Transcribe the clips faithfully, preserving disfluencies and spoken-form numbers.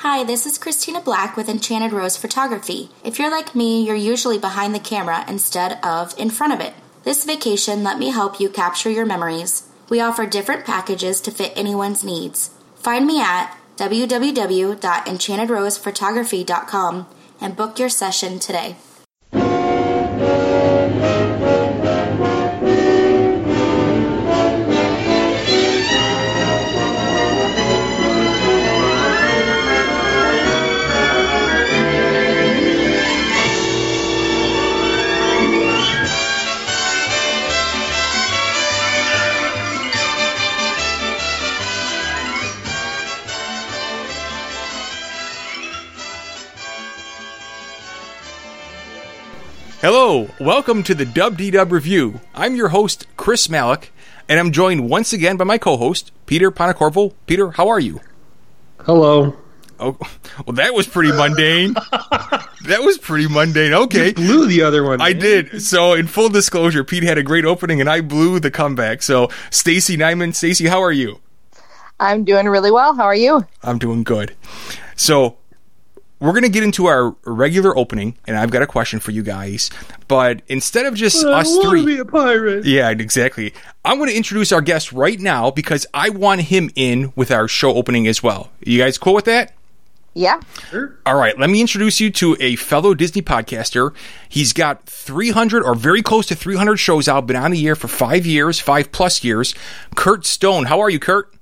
Hi, this is Christina Black with Enchanted Rose Photography. If you're like me, you're usually behind the camera instead of in front of it. This vacation, let me help you capture your memories. We offer different packages to fit anyone's needs. Find me at w w w dot enchanted rose photography dot com and book your session today. Hello, welcome to the Dub D Dub Review. I'm your host, Chris Malik, and I'm joined once again by my co-host, Peter Panacorvo. Peter, how are you? Hello. Oh, well, that was pretty mundane. That was pretty mundane. Okay. You blew the other one. I man. did. So, in full disclosure, Pete had a great opening, and I blew the comeback. So, Stacy Nyman. Stacy, how are you? I'm doing really well. How are you? I'm doing good. So, we're going to get into our regular opening, and I've got a question for you guys. But instead of just well, us I want three... to be a pirate. Yeah, exactly. I'm going to introduce our guest right now because I want him in with our show opening as well. You guys cool with that? Yeah. Sure. All right, let me introduce you to a fellow Disney podcaster. He's got three hundred or very close to three hundred shows out, been on the air for five years, five plus years. Kurt Stone. How are you, Kurt?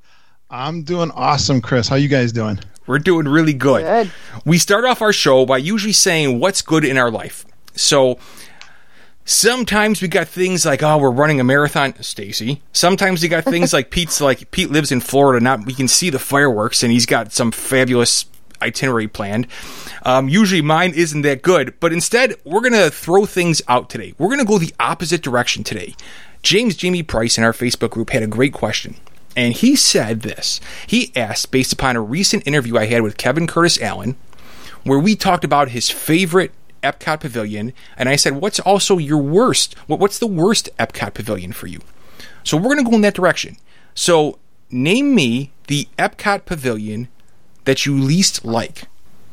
I'm doing awesome, Chris. How you guys doing? We're doing really good. Good. We start off our show by usually saying what's good in our life. So sometimes we got things like, oh, we're running a marathon, Stacy. Sometimes we got things like Pete's like Pete lives in Florida, not we can see the fireworks, and he's got some fabulous itinerary planned. Um, usually mine isn't that good, but instead we're gonna throw things out today. We're gonna go the opposite direction today. James Jamie Price in our Facebook group had a great question. And he said this. He asked, based upon a recent interview I had with Kevin Curtis Allen, where we talked about his favorite Epcot Pavilion, and I said, what's also your worst? What's the worst Epcot Pavilion for you? So we're going to go in that direction. So name me the Epcot Pavilion that you least like.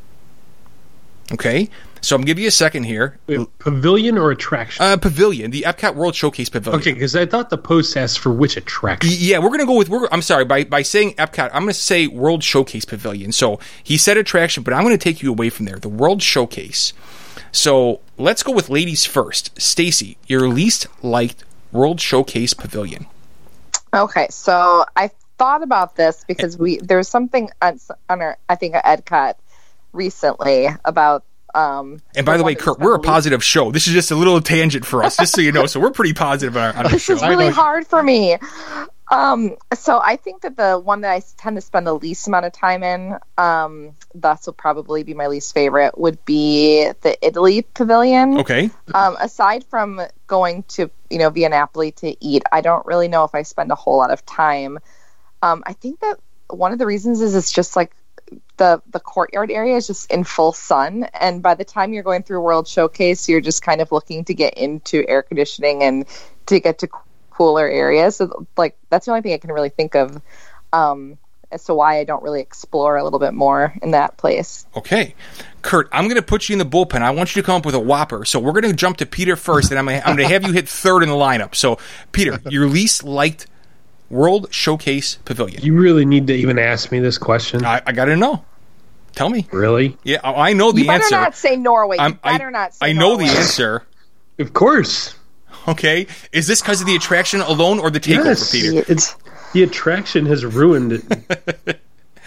Okay? So I'm going to give you a second here. Wait, pavilion or attraction? Uh, pavilion, the Epcot World Showcase Pavilion. Okay, because I thought the post asked for which attraction. Yeah, we're going to go with, we're, I'm sorry, by, by saying Epcot, I'm going to say World Showcase Pavilion. So he said attraction, but I'm going to take you away from there. The World Showcase. So let's go with ladies first. Stacy, your least liked World Showcase Pavilion. Okay, so I thought about this because we there was something on, on our, I think, at Epcot recently about Um, and by the way, Kurt, we're a positive show. This is just a little tangent for us, just so you know. So we're pretty positive on our, on our this show. This is really hard for me. Um, so I think that the one that I tend to spend the least amount of time in, um, thus will probably be my least favorite, would be the Italy Pavilion. Okay. Um, aside from going to, you know, Via Napoli to eat, I don't really know if I spend a whole lot of time. Um, I think that one of the reasons is it's just like, the the courtyard area is just in full sun, and by the time you're going through World Showcase, you're just kind of looking to get into air conditioning and to get to cooler areas. So like that's the only thing I can really think of um as to why I don't really explore a little bit more in that place. Okay, Kurt, I'm going to put you in the bullpen. I want you to come up with a whopper. So we're going to jump to Peter first, and I'm going I'm to have you hit third in the lineup. So Peter, your least liked World Showcase Pavilion. You really need to even ask me this question. I, I got to know. Tell me. Really? Yeah, I know the you better answer. Not say Norway. You I'm, better I, not say I know Norway. the answer. Of course. Okay. Is this because of the attraction alone or the takeover, yes, Peter? It's the attraction has ruined it.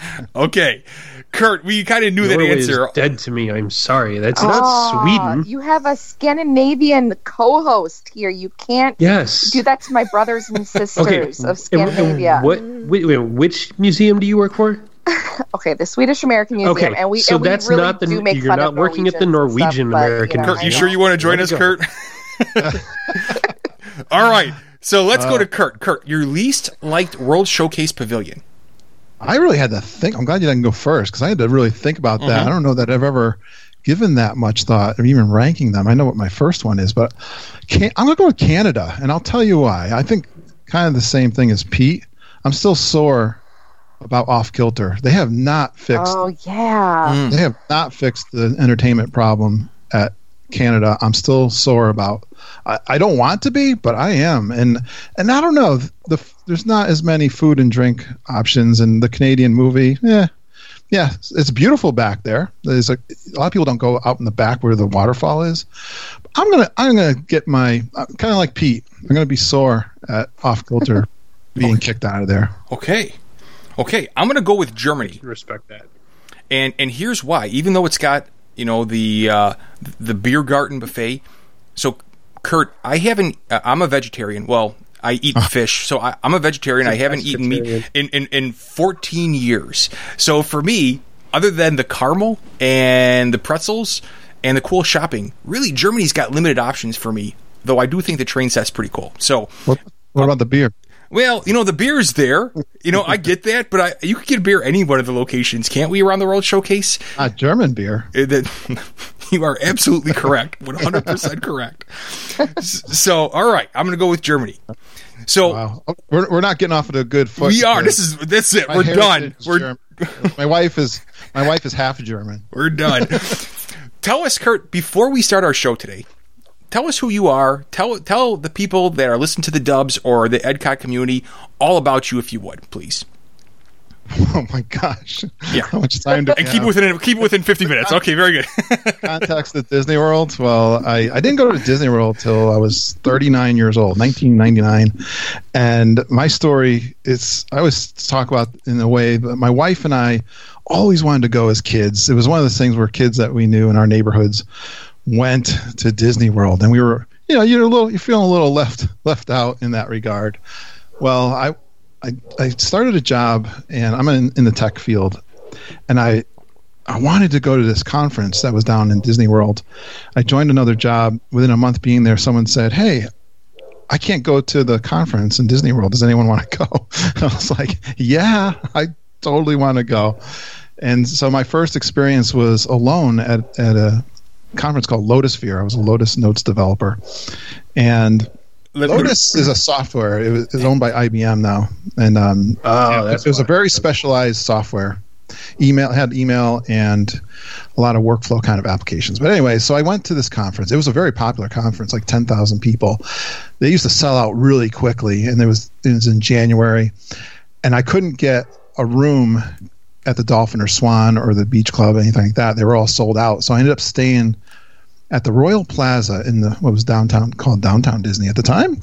Okay. Kurt, we kind of knew Norway that answer. Is dead to me. I'm sorry. That's oh, not Sweden. You have a Scandinavian co-host here. You can't yes. do that to my brothers and sisters okay. of Scandinavia. And, and what? Wait, wait, which museum do you work for? Okay, the Swedish American Museum, okay, and we so and we that's really not the do make you're fun not of working at the Norwegian stuff, American but, you know, Kurt, you sure you want to join us, Kurt? All right, so let's uh, go to Kurt. Kurt, your least liked World Showcase Pavilion. I really had to think. I'm glad you didn't go first because I had to really think about that. Mm-hmm. I don't know that I've ever given that much thought or even ranking them. I know what my first one is, but can, I'm going to go with Canada, and I'll tell you why. I think kind of the same thing as Pete. I'm still sore about Off Kilter. They have not fixed. Oh yeah. Mm. They have not fixed the entertainment problem at Canada. I'm still sore about. I, I don't want to be, but I am, and and I don't know. The there's not as many food and drink options, and the Canadian movie. Yeah, yeah, it's beautiful back there. There's a, a lot of people don't go out in the back where the waterfall is. I'm gonna I'm gonna get my kind of like Pete. I'm gonna be sore at Off Kilter being Okay. kicked out of there. Okay. Okay. I'm going to go with Germany. Respect that. And and here's why. Even though it's got, you know, the uh, the beer garden buffet. So, Kurt, I haven't. Uh, I'm a vegetarian. Well, I eat fish, so I, I'm a vegetarian. I haven't eaten meat in, in, in fourteen years. So for me, other than the caramel and the pretzels and the cool shopping, really Germany's got limited options for me. Though I do think the train set's pretty cool. So, What, what about the beer? well, you know, the beer's there. You know, I get that, but I, you could get beer any one of the locations, can't we, around the World Showcase? Not German beer. Uh, that you are absolutely correct, one hundred percent correct. S- So, all right, I'm going to go with Germany. So Wow, we're we're not getting off at a good foot. we are. here. This is that's it. My We're done. heritage is We're German. my wife is my wife is half German. we're done. Tell us, Kurt, before we start our show today. Tell us who you are. Tell tell the people that are listening to the Dubs or the Edcot community all about you, if you would, please. Oh my gosh! Yeah. How much time do we And keep it have? within keep it within fifty minutes. Okay, very good. Context at Disney World. Well, I, I didn't go to Disney World till I was thirty-nine years old, nineteen ninety-nine. And my story is, I always talk about in a way, but my wife and I always wanted to go as kids. It was one of those things where kids that we knew in our neighborhoods went to Disney World, and we were, you know, you're a little, you're feeling a little left left out in that regard. Well, I I, I started a job, and I'm in, in the tech field, and I I wanted to go to this conference that was down in Disney World. I joined another job. Within a month being there, someone said, "Hey, I can't go to the conference in Disney World. Does anyone want to go?" And I was like, "Yeah, I totally want to go." And so my first experience was alone at, at a conference called Lotusphere. I was a Lotus Notes developer. And Lotus is a software. It was, it's owned by I B M now. And um, Oh, it that's was a why. very specialized software. Email had email and a lot of workflow kind of applications. But anyway, so I went to this conference. It was a very popular conference, like ten thousand people. They used to sell out really quickly, and it was it was in January. And I couldn't get a room at the Dolphin or Swan or the Beach Club, anything like that. They were all sold out. So I ended up staying at the Royal Plaza in the what was downtown called Downtown Disney at the time,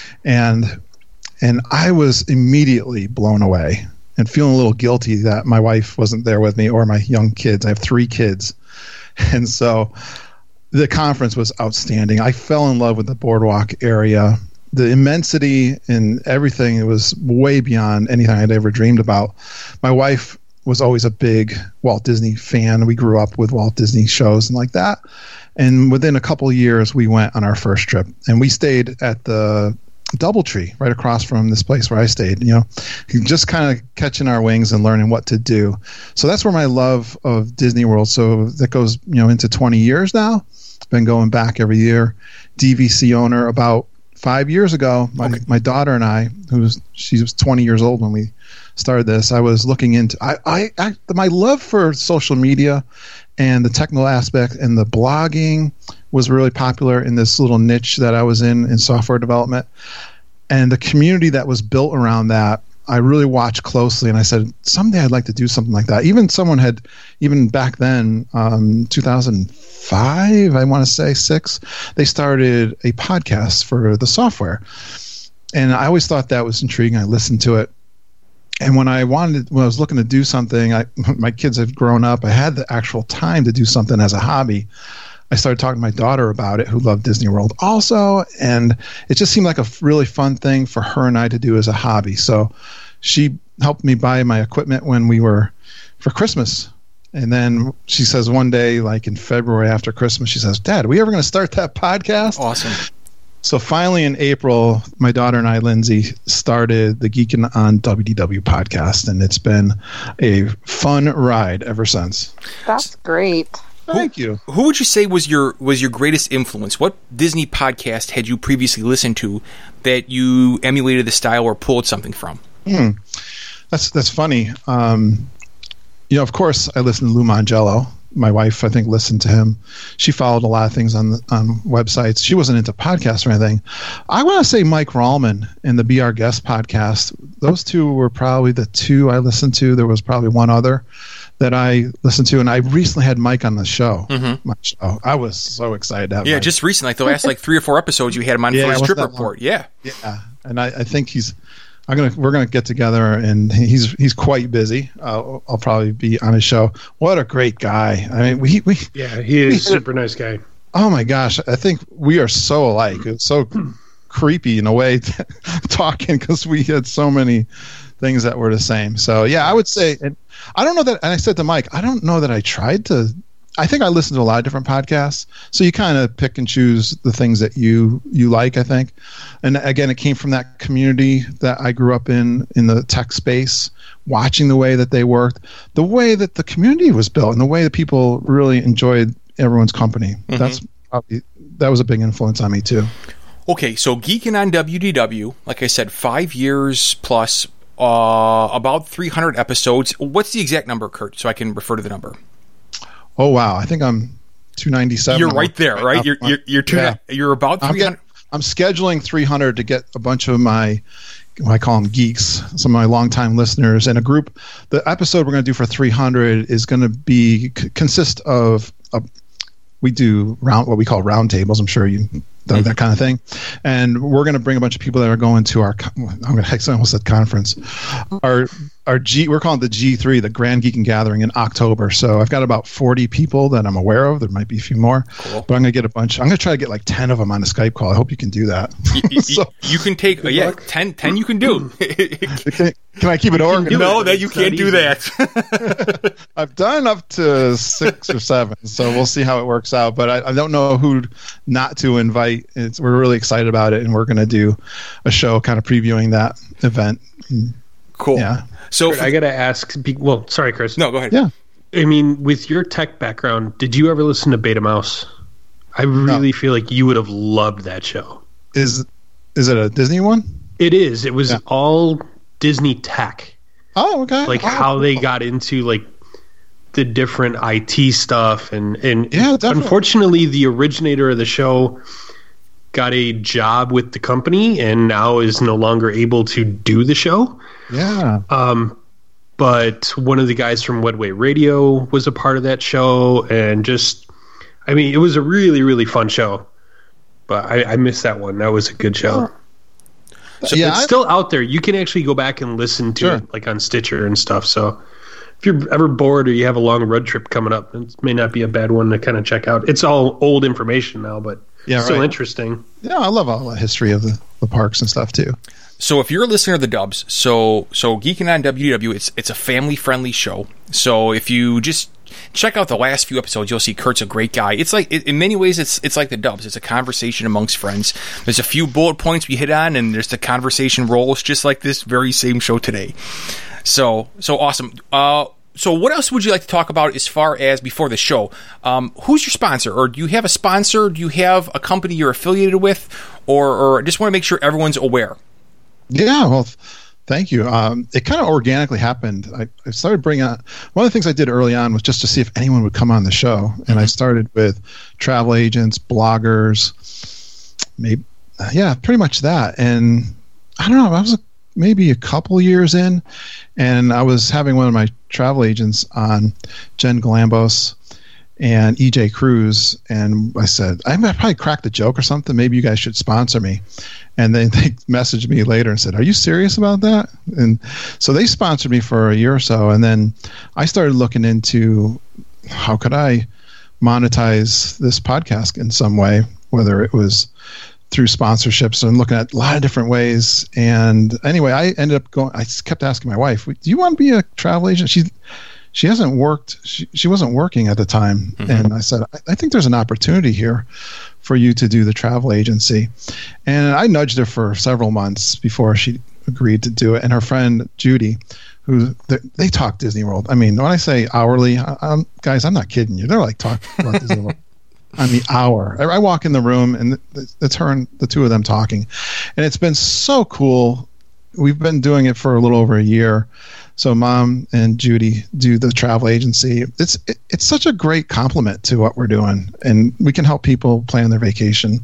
and and I was immediately blown away and feeling a little guilty that my wife wasn't there with me or my young kids. I have three kids, and so the conference was outstanding. I fell in love with the boardwalk area. The immensity and everything, it was way beyond anything I'd ever dreamed about. My wife was always a big Walt Disney fan. We grew up with Walt Disney shows and like that. And within a couple of years, we went on our first trip. And we stayed at the Doubletree right across from this place where I stayed, you know, just kind of catching our wings and learning what to do. So that's where my love of Disney World, so that goes, you know, into twenty years now. Been going back every year. D V C owner. About five years ago, my, Okay. my daughter and I, who was, she was twenty years old when we started this, I was looking into, I, I, I my love for social media and the technical aspect and the blogging was really popular in this little niche that I was in in software development. And the community that was built around that, I really watched closely, and I said, someday I'd like to do something like that. Even someone had, even back then, um, two thousand five, I want to say, six, they started a podcast for the software. And I always thought that was intriguing. I listened to it. And when I wanted, when I was looking to do something, I, my kids had grown up. I had the actual time to do something as a hobby. I started talking to my daughter about it, who loved Disney World also, and it just seemed like a really fun thing for her and I to do as a hobby. So she helped me buy my equipment when we were for Christmas. And then she says one day, like in February after Christmas, she says, "Dad, are we ever going to start that podcast?" Awesome. So finally in April, my daughter and I, Lindsay, started the Geekin' on W D W podcast, and it's been a fun ride ever since. That's great. Thank you. Who would you say was your was your greatest influence? What Disney podcast had you previously listened to that you emulated the style or pulled something from? Hmm. That's that's funny. Um, you know, of course, I listen to Lou Mangello. My wife, I think, listened to him. She followed a lot of things on the, on websites. She wasn't into podcasts or anything. I want to say Mike Rallman and the Be Our Guest podcast. Those two were probably the two I listened to. There was probably one other that I listened to, and I recently had Mike on the show. Mm-hmm. My show. I was so excited to have Yeah, Mike. just recently, like the last like three or four episodes, you had him on Yeah, for his it trip wasn't that report. long. Yeah. Yeah, and I, I think he's. I'm gonna. We're gonna get together, and he's he's quite busy. Uh, I'll probably be on his show. What a great guy! I mean, we we. Yeah, he is a super nice guy. Oh my gosh, I think we are so alike. It's so creepy in a way talking because we had so many things that were the same. So yeah, I would say, and I don't know that. And I said to Mike, I don't know that I tried to. I think I listened to a lot of different podcasts. So you kind of pick and choose the things that you you like, I think. And again, it came from that community that I grew up in, in the tech space, watching the way that they worked, the way that the community was built, and the way that people really enjoyed everyone's company. Mm-hmm. That's probably, that was a big influence on me too. Okay, so Geeking on W D W, like I said, five years plus, uh, about three hundred episodes. What's the exact number, Kurt, so I can refer to the number? Oh wow! I think I'm two ninety-seven. You're right there, right? right? You're you're you're, two, yeah. you're about three hundred. I'm, I'm scheduling three hundred to get a bunch of my, I call them geeks, some of my longtime listeners, and a group. The episode we're going to do for three hundred is going to be consist of a, we do round what we call round tables. I'm sure you done mm-hmm. that kind of thing, and we're going to bring a bunch of people that are going to our. I'm going to I almost said conference. Our our G we're calling it the G three, the Grand Geeking Gathering in October. So I've got about forty people that I'm aware of. There might be a few more, cool. But I'm going to get a bunch. I'm going to try to get like ten of them on a Skype call. I hope you can do that. You, so, you can take uh, yeah ten, ten you can do. can, can I keep it organized? No, that you it's can't do that. I've done up to six or seven, so we'll see how it works out. But I, I don't know who not to invite. It's, we're really excited about it, and we're going to do a show kind of previewing that event. Cool. Yeah. So Kurt, for, I got to ask. Well, sorry, Chris. No, go ahead. Yeah. I mean, with your tech background, did you ever listen to Beta Mouse? I really no. feel like you would have loved that show. Is is it a Disney one? It is. It was yeah. all Disney tech. Oh, okay. Like oh, how cool. they got into like the different I T stuff, and and yeah, definitely. Unfortunately, the originator of the show got a job with the company and now is no longer able to do the show. Yeah. Um, but one of the guys from Wedway Radio was a part of that show, and just, I mean, it was a really, really fun show. But I, I missed that one. That was a good show. So yeah, it's I, still out there. You can actually go back and listen to sure. it, like on Stitcher and stuff. So if you're ever bored or you have a long road trip coming up, it may not be a bad one to kind of check out. It's all old information now, but yeah, still right. interesting. Yeah, I love all the history of the, the parks and stuff too. So if you're a listener of the Dubs, so so Geeking on W D W, it's it's a family friendly show. So if you just check out the last few episodes, you'll see Kurt's a great guy. It's like in many ways, it's it's like the Dubs. It's a conversation amongst friends. There's a few bullet points we hit on, and there's the conversation rolls, just like this very same show today. So so awesome. Uh, so what else would you like to talk about as far as before the show? Um, who's your sponsor, or do you have a sponsor? Do you have a company you're affiliated with, or or just want to make sure everyone's aware? Yeah, well, thank you. Um, it kind of organically happened. I, I started bringing on, one of the things I did early on was just to see if anyone would come on the show. And mm-hmm. I started with travel agents, bloggers, maybe, yeah, pretty much that. And I don't know, I was a, maybe a couple years in, and I was having one of my travel agents on, Jen Galambos and E J Cruz, and I said, I probably cracked a joke or something. Maybe you guys should sponsor me. And then they messaged me later and said, are you serious about that? And so they sponsored me for a year or so. And then I started looking into how could I monetize this podcast in some way, whether it was through sponsorships and looking at a lot of different ways. And anyway, I ended up going, I kept asking my wife, do you want to be a travel agent? She She hasn't worked. She, she wasn't working at the time. Mm-hmm. And I said, I, I think there's an opportunity here for you to do the travel agency. And I nudged her for several months before she agreed to do it. And her friend, Judy, who they, they talk Disney World. I mean, when I say hourly, I, I'm, guys, I'm not kidding you. They're like talking about Disney World on the hour. I, I walk in the room and it's her and the two of them talking. And it's been so cool we've been doing it for a little over a year. So Mom and Judy do the travel agency. It's it, it's such a great compliment to what we're doing, and we can help people plan their vacation.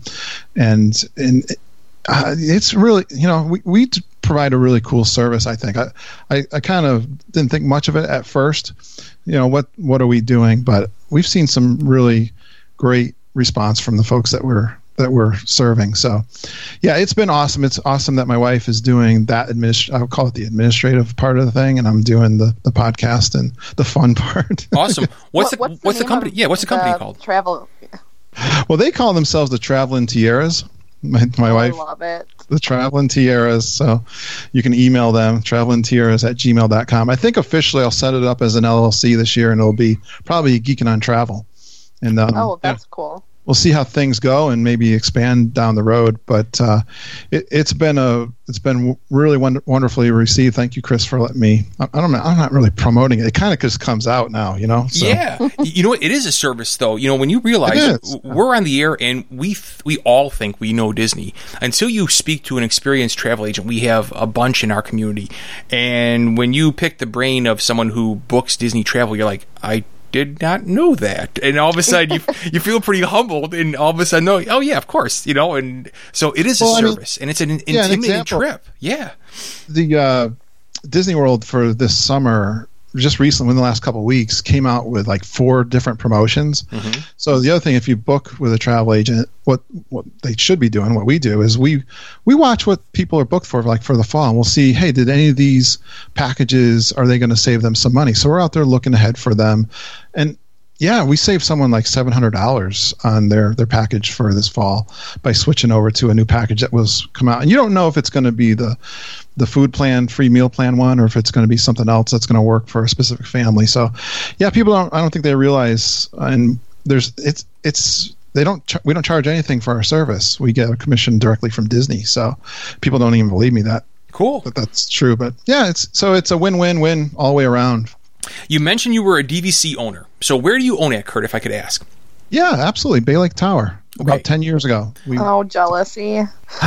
And and uh, it's really, you know, we we provide a really cool service. I think I I, I kind of didn't think much of it at first. You know, what what are we doing? But we've seen some really great response from the folks that we're that we're serving. So yeah, it's been awesome. It's awesome that my wife is doing that administ- I would call it the administrative part of the thing, and I'm doing the, the podcast and the fun part. Awesome. What's What- the what's the what's the name company? of Yeah, what's the company the called? Travel. Well, they call themselves the Traveling Tierras. My, my Oh, wife, I love it. the Traveling Tierras. So you can email them, traveling tierras at gmail dot com. I think officially I'll set it up as an L L C this year, and it'll be probably Geeking on Travel. And um, Oh, yeah. that's cool. We'll see how things go and maybe expand down the road. But uh, it, it's been a it's been really wonder, wonderfully received. Thank you, Chris, for letting me. I, I don't know. I'm not really promoting it. It kind of just comes out now, you know. So. Yeah, you know what? It is a service, though. You know, when you realize It is. we're on the air and we th- we all think we know Disney until you speak to an experienced travel agent. We have a bunch in our community, and when you pick the brain of someone who books Disney travel, you're like, I did not know that, and all of a sudden you you feel pretty humbled, and all of a sudden, oh, oh yeah, of course, you know, and so it is a Well, I mean, service, and it's an yeah, an intimidating example. trip. Yeah, The uh, Disney World for this summer, just recently, in the last couple of weeks, came out with like four different promotions. Mm-hmm. So the other thing, if you book with a travel agent, what what they should be doing, what we do is we we watch what people are booked for, like for the fall, and we'll see, hey, did any of these packages, are they going to save them some money? So we're out there looking ahead for them, and yeah, we saved someone like seven hundred dollars on their, their package for this fall by switching over to a new package that was come out. And you don't know if it's going to be the the food plan, free meal plan one, or if it's going to be something else that's going to work for a specific family. So, yeah, people don't. I don't think they realize. And there's it's it's they don't ch- we don't charge anything for our service. We get a commission directly from Disney. So people don't even believe me that cool. that that's true. But yeah, it's so it's a win win win all the way around. You mentioned you were a D V C owner, so where do you own it, Kurt? If I could ask. Yeah, absolutely. Bay Lake Tower. About Okay. ten years ago. We, Oh, jealousy.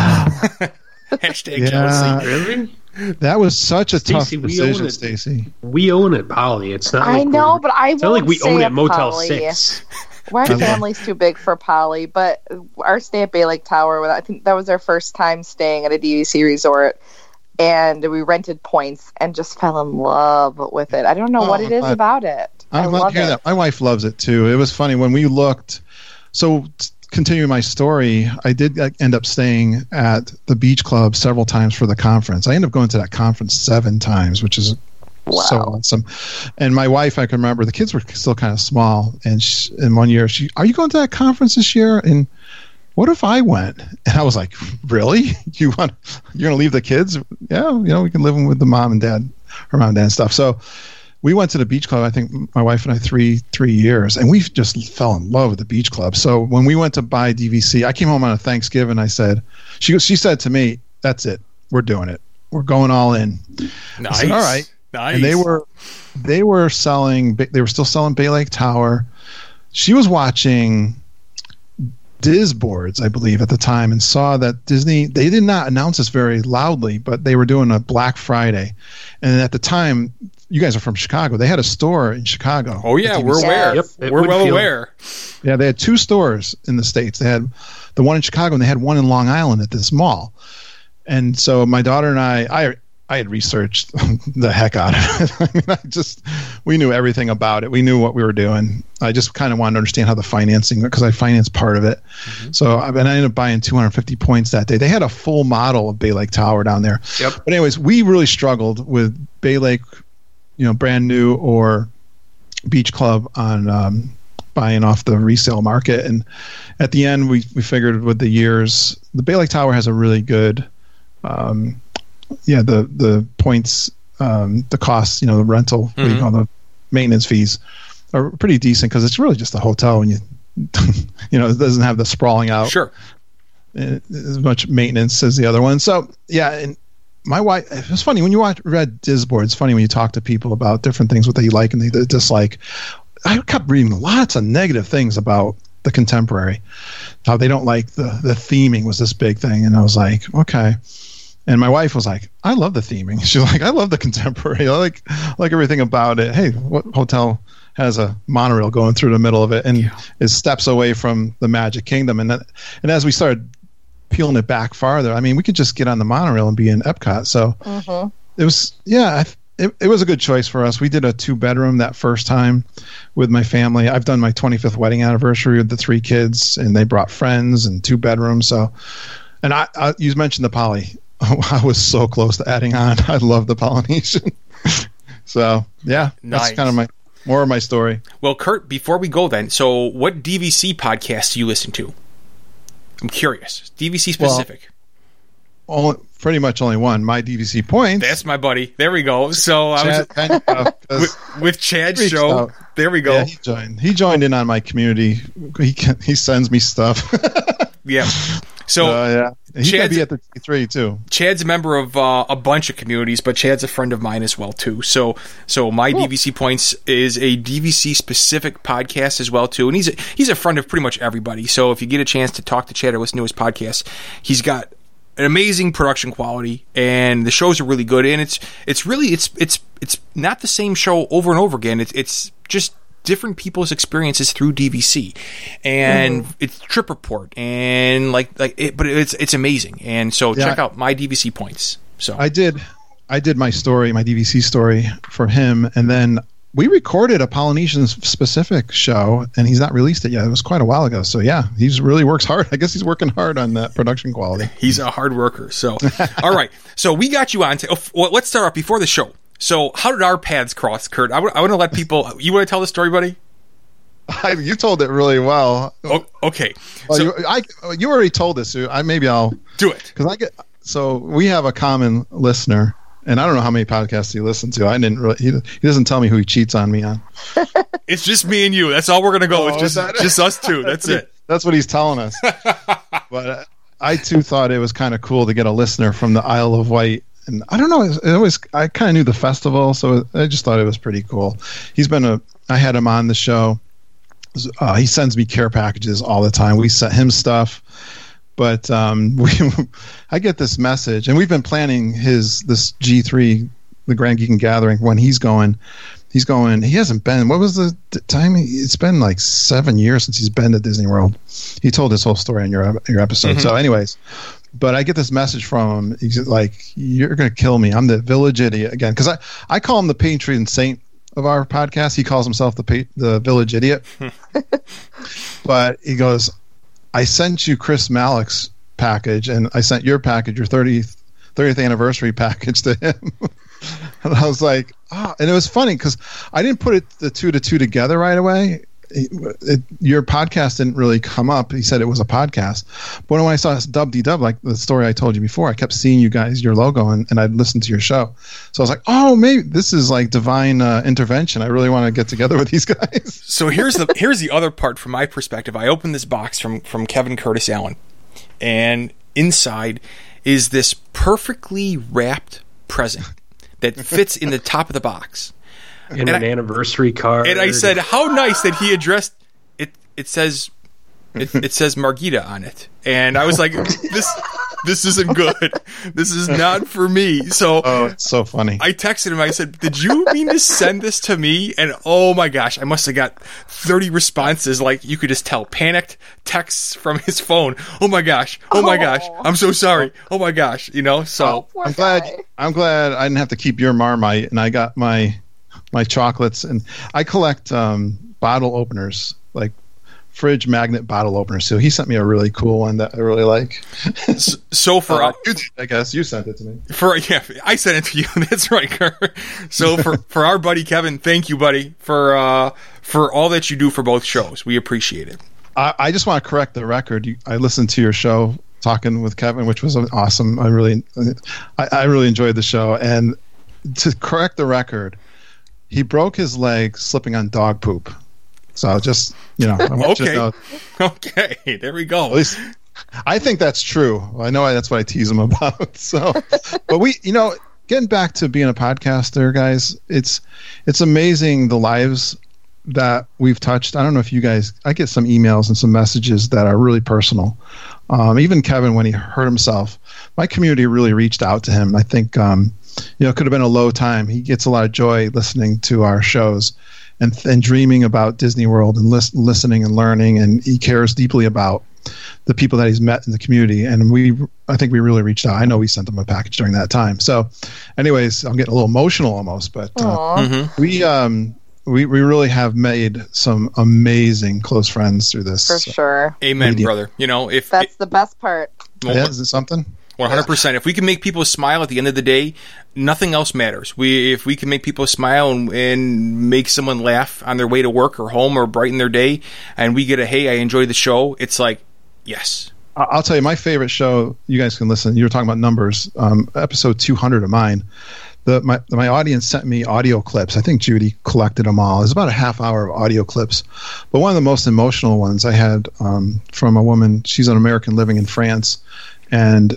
Hashtag Yeah. jealousy. Really? that was such a Stacey, tough we own decision, it. Stacy. We own it, Polly. It's not. I like know, we're- but I It's not won't like we say own a it Motel Polly. Six. Our family's too big for Polly, but our stay at Bay Lake Tower, I think that was our first time staying at a D V C resort, and we rented points and just fell in love with it. I don't know Oh, what it is I- about it. I I'm glad love to hear it. that. My wife loves it too. It was funny when we looked. So, t- continuing my story, I did uh, end up staying at the Beach Club several times for the conference. I ended up going to that conference seven times, which is so Wow. awesome. And my wife, I can remember, the kids were still kind of small. And she, in one year, she, are you going to that conference this year? And what if I went? And I was like, really? You want, you're going to leave the kids? Yeah, you know, we can live with the mom and dad, her mom and dad and stuff. So we went to the Beach Club, I think my wife and I, three three years, and we just fell in love with the Beach Club. So when we went to buy D V C, I came home on a Thanksgiving. I said, she she said to me, that's it. We're doing it. We're going all in. Nice. I said, all right. Nice. And they were they were selling, they were still selling Bay Lake Tower. She was watching Disboards, I believe, at the time, and saw that Disney, they did not announce this very loudly, but they were doing a Black Friday. And at the time, you guys are from Chicago. They had a store in Chicago. Oh yeah, at we're D V C. aware. Yep, at we're well Woodfield. aware. Yeah, they had two stores in the States. They had the one in Chicago and they had one in Long Island at this mall. And so my daughter and I, I, I had researched the heck out of it. I mean, I just, we knew everything about it. We knew what we were doing. I just kind of wanted to understand how the financing, because I financed part of it. Mm-hmm. So I, and I ended up buying two hundred fifty points that day. They had a full model of Bay Lake Tower down there. Yep. But anyways, we really struggled with Bay Lake, you know, brand new or Beach Club on um, buying off the resale market. And at the end, we, we figured with the years, the Bay Lake Tower has a really good, um, yeah, the, the points, um, the costs, you know, the rental, mm-hmm. what do you call the maintenance fees are pretty decent because it's really just a hotel when you, you know, it doesn't have the sprawling out. Sure. As much maintenance as the other one. So, yeah, and my wife, it's funny when you watch read Disboard, it's funny when you talk to people about different things, what they like and they dislike. I kept reading lots of negative things about the Contemporary, how they don't like the, the theming was this big thing. And I was like, okay. And my wife was like, I love the theming. She's like, I love the contemporary. I like like everything about it. Hey, what hotel has a monorail going through the middle of it and Yeah. is steps away from the Magic Kingdom? And that, and as we started peeling it back farther, I mean, we could just get on the monorail and be in Epcot. So Mm-hmm. it was, yeah, I, it, it was a good choice for us. We did a two bedroom that first time with my family. I've done my twenty-fifth wedding anniversary with the three kids, and they brought friends and two bedrooms. So, and I, I you mentioned the Poly. I was so close to adding on. I love the Polynesian. So yeah, Nice. that's kind of my more of my story. Well, Kurt, before we go then, so what D V C podcast do you listen to? I'm curious. D V C specific. Only, pretty much only one. My D V C points. That's my buddy. There we go. So I was Chad, kind of, uh, 'cause with, with Chad's reached show. out. There we go. Yeah, he joined. He joined in on my community. He can, he sends me stuff. Yeah. So uh, yeah, he's gonna Chad's- be at the T three too. Chad's a member of uh, a bunch of communities, but Chad's a friend of mine as well too. So, so my D V C Points is a D V C specific podcast as well too, and he's a, he's a friend of pretty much everybody. So if you get a chance to talk to Chad or listen to his podcast, he's got an amazing production quality, and the shows are really good. And it's it's really it's it's it's not the same show over and over again. It's it's just different people's experiences through D V C, and mm-hmm. it's Trip Report, and like like it, but it's it's amazing. And so Yeah. check out my D V C Points. So I did, I did my story, my D V C story for him, and then we recorded a Polynesian specific show, and he's not released it yet. It was quite a while ago. So yeah, he's really works hard. I guess he's working hard on that production quality. he's a hard worker. So all right, so we got you on. To, oh, well, let's start off before the show. So how did our paths cross, Kurt? I, w- I want to let people. You want to tell the story, buddy? I, you told it really well. Oh, okay. Well, So you, I, you already told this. So I maybe I'll do it. because I get. So we have a common listener, and I don't know how many podcasts he listens to. I didn't really. He, he doesn't tell me who he cheats on me on. It's just me and you. That's all we're gonna go. Oh, it's is just that it? just us two. That's it. That's what he's telling us. But uh, I too thought it was kind of cool to get a listener from the Isle of Wight. And I don't know, it was, I kind of knew the festival, so I just thought it was pretty cool. He's been a, I had him on the show. Uh, he sends me care packages all the time. We sent him stuff, but um, we, I get this message, and we've been planning his this G three, the Grand Geek and Gathering, when he's going. He's going. He hasn't been. What was the t- time? It's been like seven years since he's been to Disney World. He told his whole story in your your episode. Mm-hmm. So, anyways. But I get this message from him. He's like, "You're going to kill me. I'm the village idiot again." Because I, I call him the patron saint of our podcast. He calls himself the pa- the village idiot. But he goes, "I sent you Chris Malick's package, and I sent your package, your thirtieth thirtieth anniversary package to him." And I was like, "Oh!" And it was funny because I didn't put it the two to two together right away. It, it, your podcast didn't really come up. He said it was a podcast, but when I saw Dub D Dub, like the story I told you before, I kept seeing you guys, your logo, and, and I'd listen to your show. So I was like, oh, maybe this is like divine uh, intervention. I really want to get together with these guys. So here's the here's the other part from my perspective. I opened this box from from Kevin Curtis Allen, and inside is this perfectly wrapped present that fits in the top of the box. And, And an I- anniversary card. And I said, "How nice that he addressed it." It says, it, it says Margita on it, and I was like, "This, this isn't good. This is not for me." So Oh, it's so funny. I texted him. I said, "Did you mean to send this to me?" And oh my gosh, I must have got thirty responses. Like you could just tell, panicked texts from his phone. Oh my gosh. Oh my gosh. Oh. I'm so sorry. Oh my gosh. You know. So Poor I'm glad. guy. I'm glad I didn't have to keep your Marmite, and I got my my chocolates, and I collect um, bottle openers, like fridge magnet bottle openers. So he sent me a really cool one that I really like. so for Uh, you did, I guess you sent it to me. For yeah, I sent it to you. That's right, Kurt. So for, for our buddy Kevin, thank you, buddy, for uh, for all that you do for both shows. We appreciate it. I, I just want to correct the record. You, I listened to your show talking with Kevin, which was awesome. I really, I, I really enjoyed the show. And to correct the record, he broke his leg slipping on dog poop. So just you know, I want you to Okay. know, Okay, there we go. at least I think that's true. I know that's what I tease him about. So, but we, you know, getting back to being a podcaster, guys, it's it's amazing the lives that we've touched. I don't know if you guys, I get some emails and some messages that are really personal. Um, even Kevin, when he hurt himself, my community really reached out to him. I think, um, you know, it could have been a low time. He gets a lot of joy listening to our shows and, and dreaming about Disney World and lis- listening and learning. And he cares deeply about the people that he's met in the community. And we, I think we really reached out. I know we sent him a package during that time. So anyways, I'm getting a little emotional almost, but uh, mm-hmm. we, um, We we really have made some amazing close friends through this. For sure. Amen, media. Brother. You know, if that's it, the best part. Well, yeah, is it something? one hundred percent. If we can make people smile at the end of the day, nothing else matters. We if we can make people smile and, and make someone laugh on their way to work or home or brighten their day, and we get a hey, I enjoyed the show. It's like, yes. I'll tell you, my favorite show. You guys can listen. You were talking about numbers. Um, episode two hundred of mine. The, my my audience sent me audio clips. I think Judy collected them all. It was about a half hour of audio clips. But one of the most emotional ones I had um, from a woman. She's an American living in France, and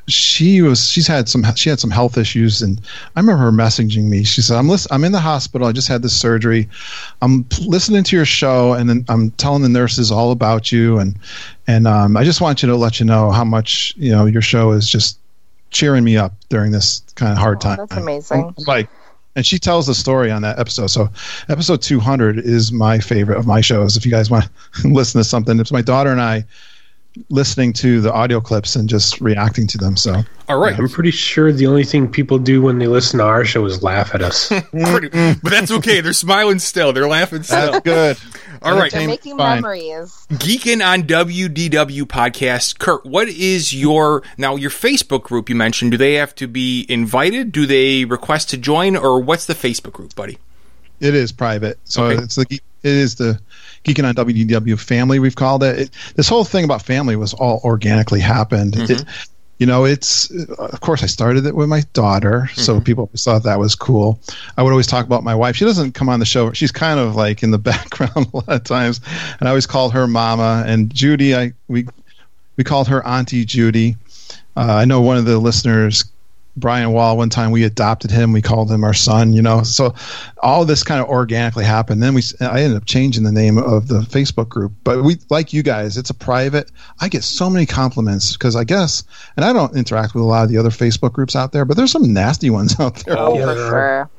she was she's had some she had some health issues. And I remember her messaging me. She said, "I'm listen, I'm in the hospital. I just had this surgery. I'm listening to your show, and then I'm telling the nurses all about you. And and um, I just want you to let you know how much you know your show is just cheering me up during this kind of hard oh, time." That's amazing. I'm like, and she tells the story on that episode. So episode two hundred is my favorite of my shows. If you guys want to listen to something, it's my daughter and I listening to the audio clips and just reacting to them. So, all right. I'm pretty sure the only thing people do when they listen to our show is laugh at us. Pretty, but that's okay. They're smiling still. They're laughing still. That's good. All right. They're making Fine. memories. Geekin' on W D W podcast. Kurt, what is your, now your Facebook group you mentioned, do they have to be invited? Do they request to join, or what's the Facebook group, buddy? It is private. So Okay. it's the, it is the Geekin' on W D W family, we've called it. it. This whole thing about family was all organically happened. Mm-hmm. It, you know, it's, of course, I started it with my daughter, so mm-hmm. people always thought that was cool. I would always talk about my wife. She doesn't come on the show. She's kind of like in the background a lot of times, and I always called her Mama. And Judy, I we we called her Auntie Judy. Uh, I know one of the listeners, Brian Wall, one time we adopted him. We called him our son, you know. So all this kind of organically happened. Then we, I ended up changing the name of the Facebook group. But we, like you guys, it's a private. I get so many compliments because I guess, and I don't interact with a lot of the other Facebook groups out there, but there's some nasty ones out there. Oh, Yeah. for sure.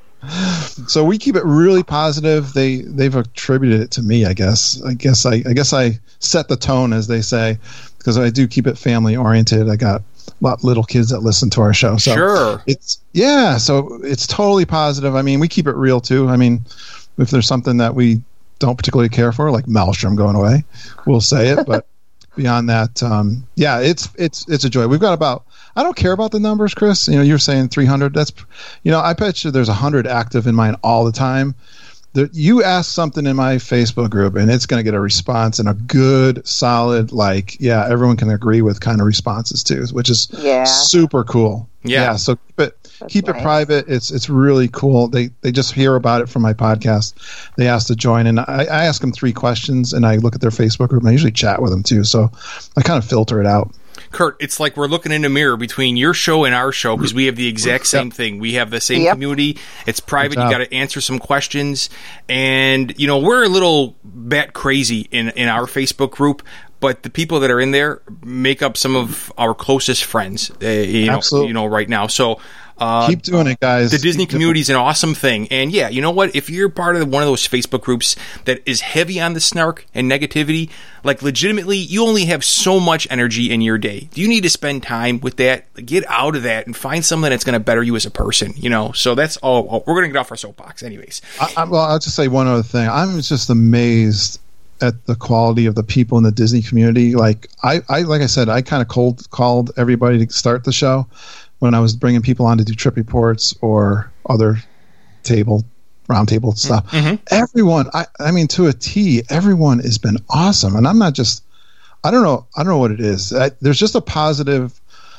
So we keep it really positive. They they've attributed it to me. I guess. I guess I I guess I set the tone, as they say, because I do keep it family oriented. I got a lot of little kids that listen to our show. So Sure. it's yeah. So it's totally positive. I mean, we keep it real too. I mean, if there's something that we don't particularly care for, like Maelstrom going away, we'll say it. But beyond that, um, yeah, it's it's it's a joy. We've got about. I don't care about the numbers, Chris. You know, you're saying three hundred. That's, you know, I bet you there's one hundred active in mine all the time. The, you ask something in my Facebook group, and it's going to get a response, and a good, solid, like, yeah, everyone can agree with kind of responses too, which is Yeah. super cool. Yeah. So keep it That's keep nice. it private. It's it's really cool. They they just hear about it from my podcast. They ask to join, and I, I ask them three questions, and I look at their Facebook group, and I usually chat with them too. So I kind of filter it out. Kurt, it's like we're looking in a mirror between your show and our show because we have the exact same Yep. thing. We have the same Yep. community. It's private. Good You job. got to answer some questions. And, you know, we're a little bat crazy in, in our Facebook group, but the people that are in there make up some of our closest friends, uh, you, know, Absolutely. you know, right now. So, Uh, Keep doing it, guys. the Disney Keep doing community is an awesome thing. And yeah, you know what? If you're part of one of those Facebook groups that is heavy on the snark and negativity, like legitimately, you only have so much energy in your day. Do you need to spend time with that? Get out of that and find something that's going to better you as a person, you know? So that's all. We're going to get off our soapbox anyways. I, I, well, I'll just say one other thing. I'm just amazed at the quality of the people in the Disney community. Like I, I like I said, I kind of cold called everybody to start the show when I was bringing people on to do trip reports or other table roundtable stuff. Mm-hmm. Everyone, I, I mean, to a T, everyone has been awesome. And I'm not just, I don't know, I don't know what it is. I, there's just a positive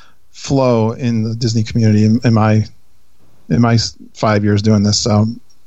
flow in the Disney community in, in my in my five years doing this. So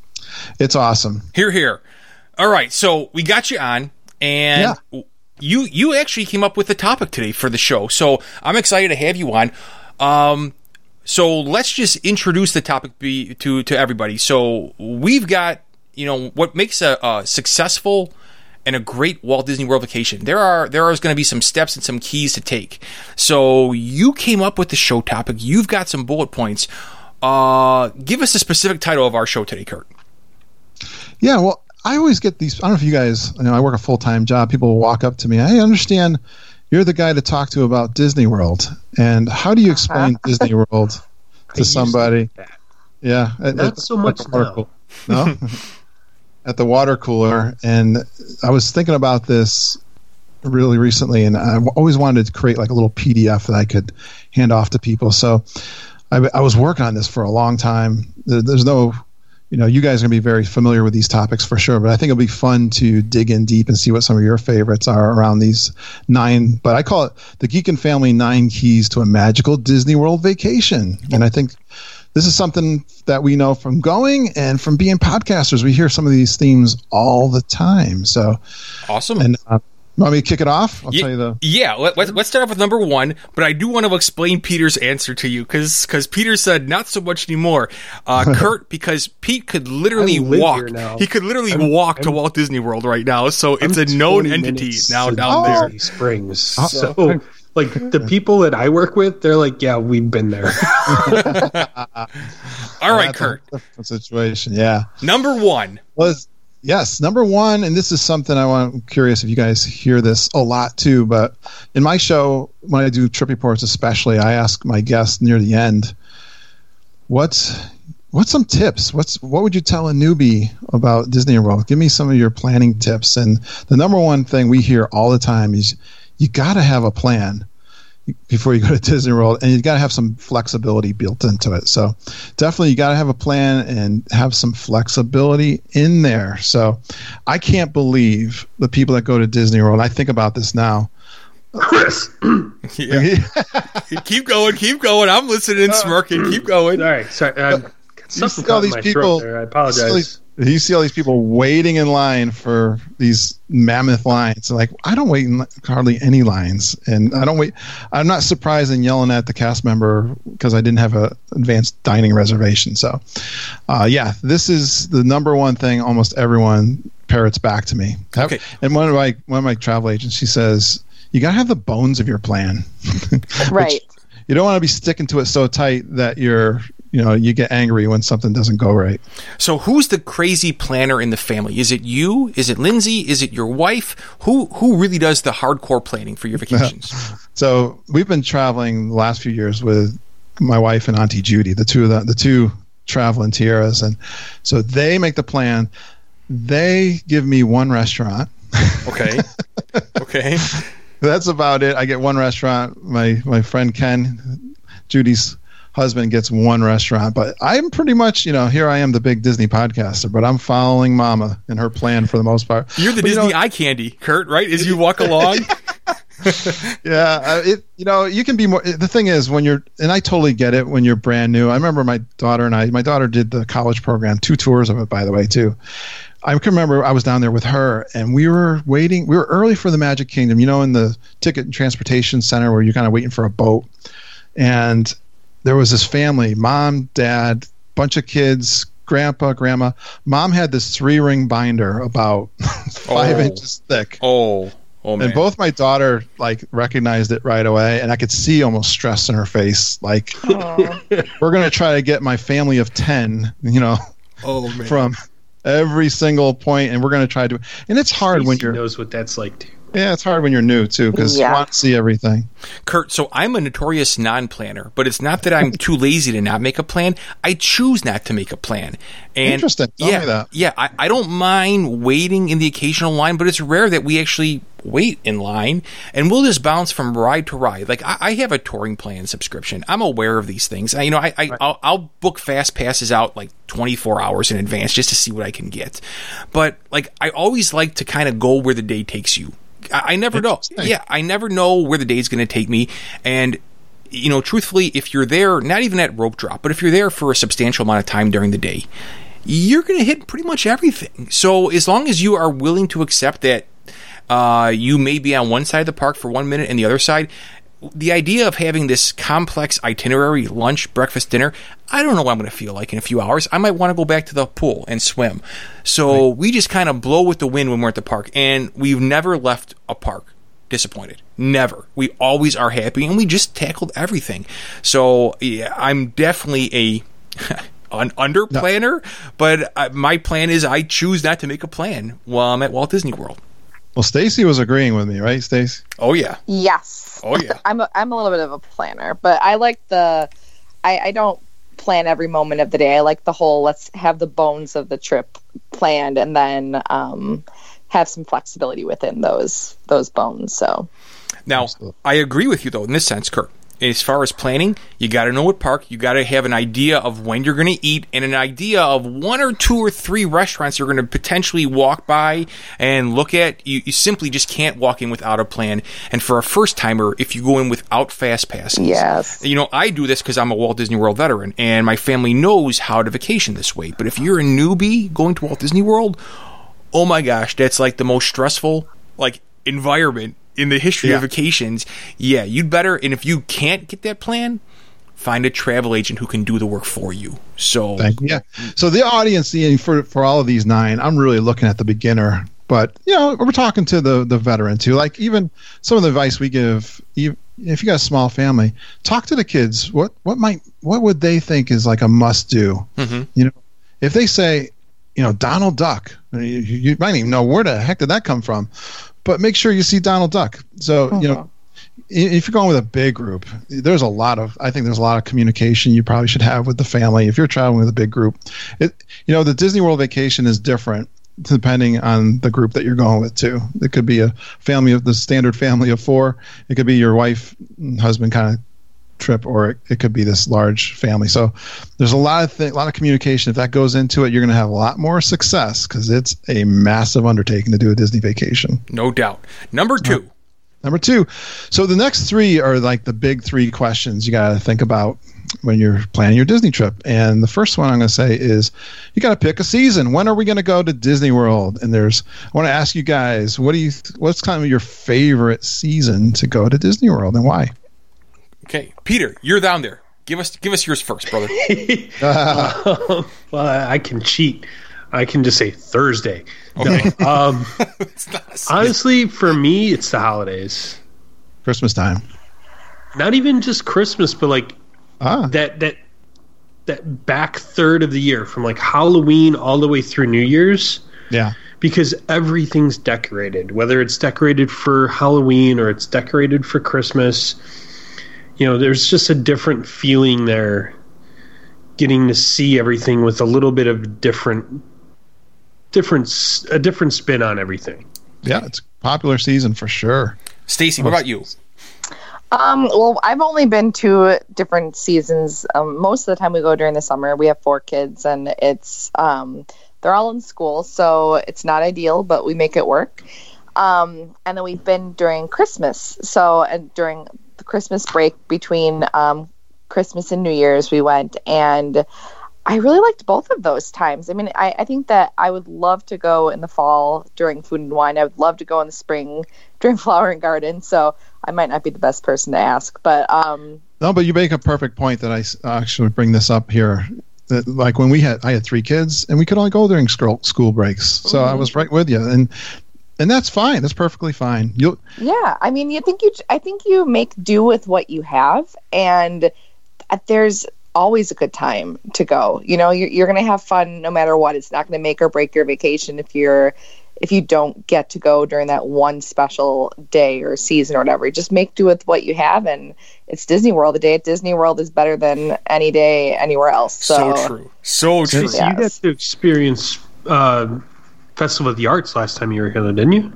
it's awesome. Here, here. All right, so we got you on, and Yeah. you you actually came up with the topic today for the show. So I'm excited to have you on. Um, so let's just introduce the topic be, to to everybody. So we've got you know, what makes a, a successful and a great Walt Disney World vacation. There are there is going to be some steps and some keys to take. So you came up with the show topic. You've got some bullet points. Uh, give us a specific title of our show today, Kurt. Yeah, well, I always get these. I don't know if you guys, you know, I work a full-time job. People will walk up to me. I understand you're the guy to talk to about Disney World. And how do you explain uh-huh. Disney World to somebody? Yeah. Not at, so much now. No? At the water cooler. And I was thinking about this really recently, and I always wanted to create like a little P D F that I could hand off to people. So I, I was working on this for a long time. There's no... You know, you guys are going to be very familiar with these topics for sure, but I think it'll be fun to dig in deep and see what some of your favorites are around these nine, but I call it the Geek and Family Nine Keys to a Magical Disney World Vacation. And I think this is something that we know from going and from being podcasters. We hear some of these themes all the time. So awesome. And uh, you want me to kick it off? I'll yeah, tell you the. Yeah, let, let's, let's start off with number one, but I do want to explain Peter's answer to you because because Peter said not so much anymore. Uh, Kurt, because Pete could literally walk. He could literally I'm, walk I'm, to Walt Disney World right now, so it's I'm a known entity now down there. Disney Springs. So, like the people that I work with, they're like, yeah, we've been there. All right, Kurt. Situation, yeah. Number one. Was. Yes, number one, and this is something I want. I'm curious if you guys hear this a lot too. But in my show, when I do trip reports, especially, I ask my guests near the end, "What's what's some tips? What's what would you tell a newbie about Disney World? Give me some of your planning tips." And the number one thing we hear all the time is you got to have a plan before you go to Disney World, and you got to have some flexibility built into it. So definitely you got to have a plan and have some flexibility in there. So I can't believe the people that go to Disney World. I think about this now. Chris. Yeah. Keep going, keep going. I'm listening and smirking. Keep going. All right, sorry. Um, you see all these people. There. I apologize. You see all these people waiting in line for these mammoth lines. Like, I don't wait in hardly any lines, and I don't wait. I'm not surprised and yelling at the cast member because I didn't have a advanced dining reservation. So, uh, yeah, this is the number one thing almost everyone parrots back to me. Okay. And one of my one of my travel agents, she says, you got to have the bones of your plan. Right. You don't want to be sticking to it so tight that you're, you know, you get angry when something doesn't go right. So who's the crazy planner in the family? Is it you? Is it Lindsay? Is it your wife? Who who really does the hardcore planning for your vacations? So we've been traveling the last few years with my wife and Auntie Judy, the two of the, the two traveling tiaras. And so they make the plan. They give me one restaurant. Okay. Okay. That's about it. I get one restaurant. My my friend Ken, Judy's husband, gets one restaurant. But I'm pretty much, you know, here I am, the big Disney podcaster, but I'm following Mama and her plan for the most part. You're the but, Disney you know, eye candy, Kurt, right? As you walk along. Yeah, uh, it you know you can be more. The thing is, when you're, and I totally get it when you're brand new. I remember my daughter and I. My daughter did the college program, two tours of it, by the way, too. I can remember I was down there with her, and we were waiting. We were early for the Magic Kingdom, you know, in the ticket and transportation center where you're kind of waiting for a boat. And there was this family, mom, dad, bunch of kids, grandpa, grandma. Mom had this three-ring binder about five oh. inches thick. Oh, oh man. And both my daughter like recognized it right away, and I could see almost stress in her face. Like, we're going to try to get my family of ten, you know, oh, man. from every single point, and we're going to try to. And it's hard Stacey when you're knows what that's like too. Yeah, it's hard when you're new too because Yeah. you want to see everything. Kurt, so I'm a notorious non-planner, but it's not that I'm too lazy to not make a plan. I choose not to make a plan. And Interesting. Tell yeah, me that. Yeah, I, I don't mind waiting in the occasional line, but it's rare that we actually wait in line, and we'll just bounce from ride to ride. Like, I, I have a touring plan subscription. I'm aware of these things. I, you know, I, I, I'll, I'll book fast passes out like twenty-four hours in advance just to see what I can get. But, like, I always like to kind of go where the day takes you. I, I never know. Yeah, I never know where the day's going to take me. And, you know, truthfully, if you're there, not even at rope drop, but if you're there for a substantial amount of time during the day, you're going to hit pretty much everything. So as long as you are willing to accept that uh, you may be on one side of the park for one minute and the other side, the idea of having this complex itinerary, lunch, breakfast, dinner, I don't know what I'm going to feel like in a few hours. I might want to go back to the pool and swim. So right. we just kind of blow with the wind when we're at the park, and we've never left a park disappointed. Never. We always are happy, and we just tackled everything. So yeah, I'm definitely a an under planner, no. but uh, my plan is I choose not to make a plan while I'm at Walt Disney World. Well, Stacy was agreeing with me, right, Stacy? Oh yeah. Yes. Oh yeah. I'm a, I'm a little bit of a planner, but I like the. I, I don't plan every moment of the day. I like the whole. Let's have the bones of the trip planned, and then um, have some flexibility within those those bones. So. Now, Absolutely. I agree with you though in this sense, Kurt. As far as planning, you got to know what park, you got to have an idea of when you're going to eat, and an idea of one or two or three restaurants you're going to potentially walk by and look at. You, you simply just can't walk in without a plan. And for a first timer, if you go in without fast passes, yes, you know, I do this because I'm a Walt Disney World veteran, and my family knows how to vacation this way. But if you're a newbie going to Walt Disney World, oh my gosh, that's like the most stressful like environment in the history yeah. of vacations. Yeah, you'd better, and if you can't get that plan, find a travel agent who can do the work for you. So Thank you. Yeah. So the audience, for for all of these nine, I'm really looking at the beginner, but you know, we're talking to the the veteran too. Like even some of the advice we give, if you got a small family, talk to the kids. What what might what would they think is like a must do? Mm-hmm. You know, if they say, you know, Donald Duck, you, you might even know where the heck did that come from. But make sure you see Donald Duck. So, uh-huh. you know, if you're going with a big group, there's a lot of, I think there's a lot of communication you probably should have with the family. If you're traveling with a big group, it, you know, the Disney World vacation is different depending on the group that you're going with too. It could be a family of the standard family of four. It could be your wife and husband kind of trip, or it, it could be this large family. So there's a lot of th- a lot of communication. If that goes into it, you're going to have a lot more success because it's a massive undertaking to do a Disney vacation. No doubt. Number two. Uh, number two. So the next three are like the big three questions you got to think about when you're planning your Disney trip. And the first one I'm going to say is you got to pick a season. When are we going to go to Disney World? And there's, I want to ask you guys, what do you, what's kind of your favorite season to go to Disney World and why? Okay, Peter, you're down there. Give us give us yours first, brother. uh, well, I can cheat. I can just say Thursday. Okay. No, um, honestly, for me, it's the holidays. Christmas time. Not even just Christmas, but like ah. that that that back third of the year, from like Halloween all the way through New Year's. Yeah. Because everything's decorated, whether it's decorated for Halloween or it's decorated for Christmas. You know, there's just a different feeling there, getting to see everything with a little bit of different, different, a different spin on everything. Yeah, it's a popular season for sure. Stacy, what about you? Um, well, I've only been to different seasons. Um, most of the time we go during the summer. We have four kids, and it's um, they're all in school, so it's not ideal, but we make it work. Um, and then we've been during Christmas, so and during the Christmas break between um, Christmas and New Year's we went, and I really liked both of those times. I mean, I, I think that I would love to go in the fall during Food and Wine. I would love to go in the spring during Flower and Garden, so I might not be the best person to ask. But um, no, but you make a perfect point that I actually bring this up here. That, like when we had, I had three kids, and we could only go during school, school breaks. So mm-hmm. I was right with you. And And that's fine. That's perfectly fine. You'll Yeah, I mean, you think you I think you make do with what you have, and there's always a good time to go. You know, you're, you're going to have fun no matter what. It's not going to make or break your vacation if you're if you don't get to go during that one special day or season or whatever. Just make do with what you have, and it's Disney World. The day at Disney World is better than any day anywhere else. So, so true. So true. Yes. You got to experience uh, Festival of the Arts last time you were here, didn't you?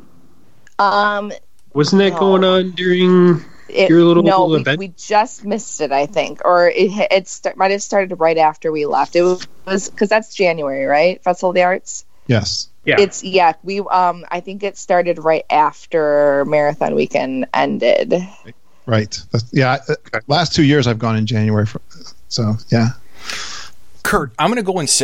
Um, Wasn't that no. going on during it, your little no, event? We, we just missed it, I think, or it it st- might have started right after we left. It was because that's January, right? Festival of the Arts. Yes. Yeah. It's yeah. We um, I think it started right after Marathon Weekend ended. Right. That's, yeah. Last two years I've gone in January, for, so yeah. Kurt, I'm going to go and say,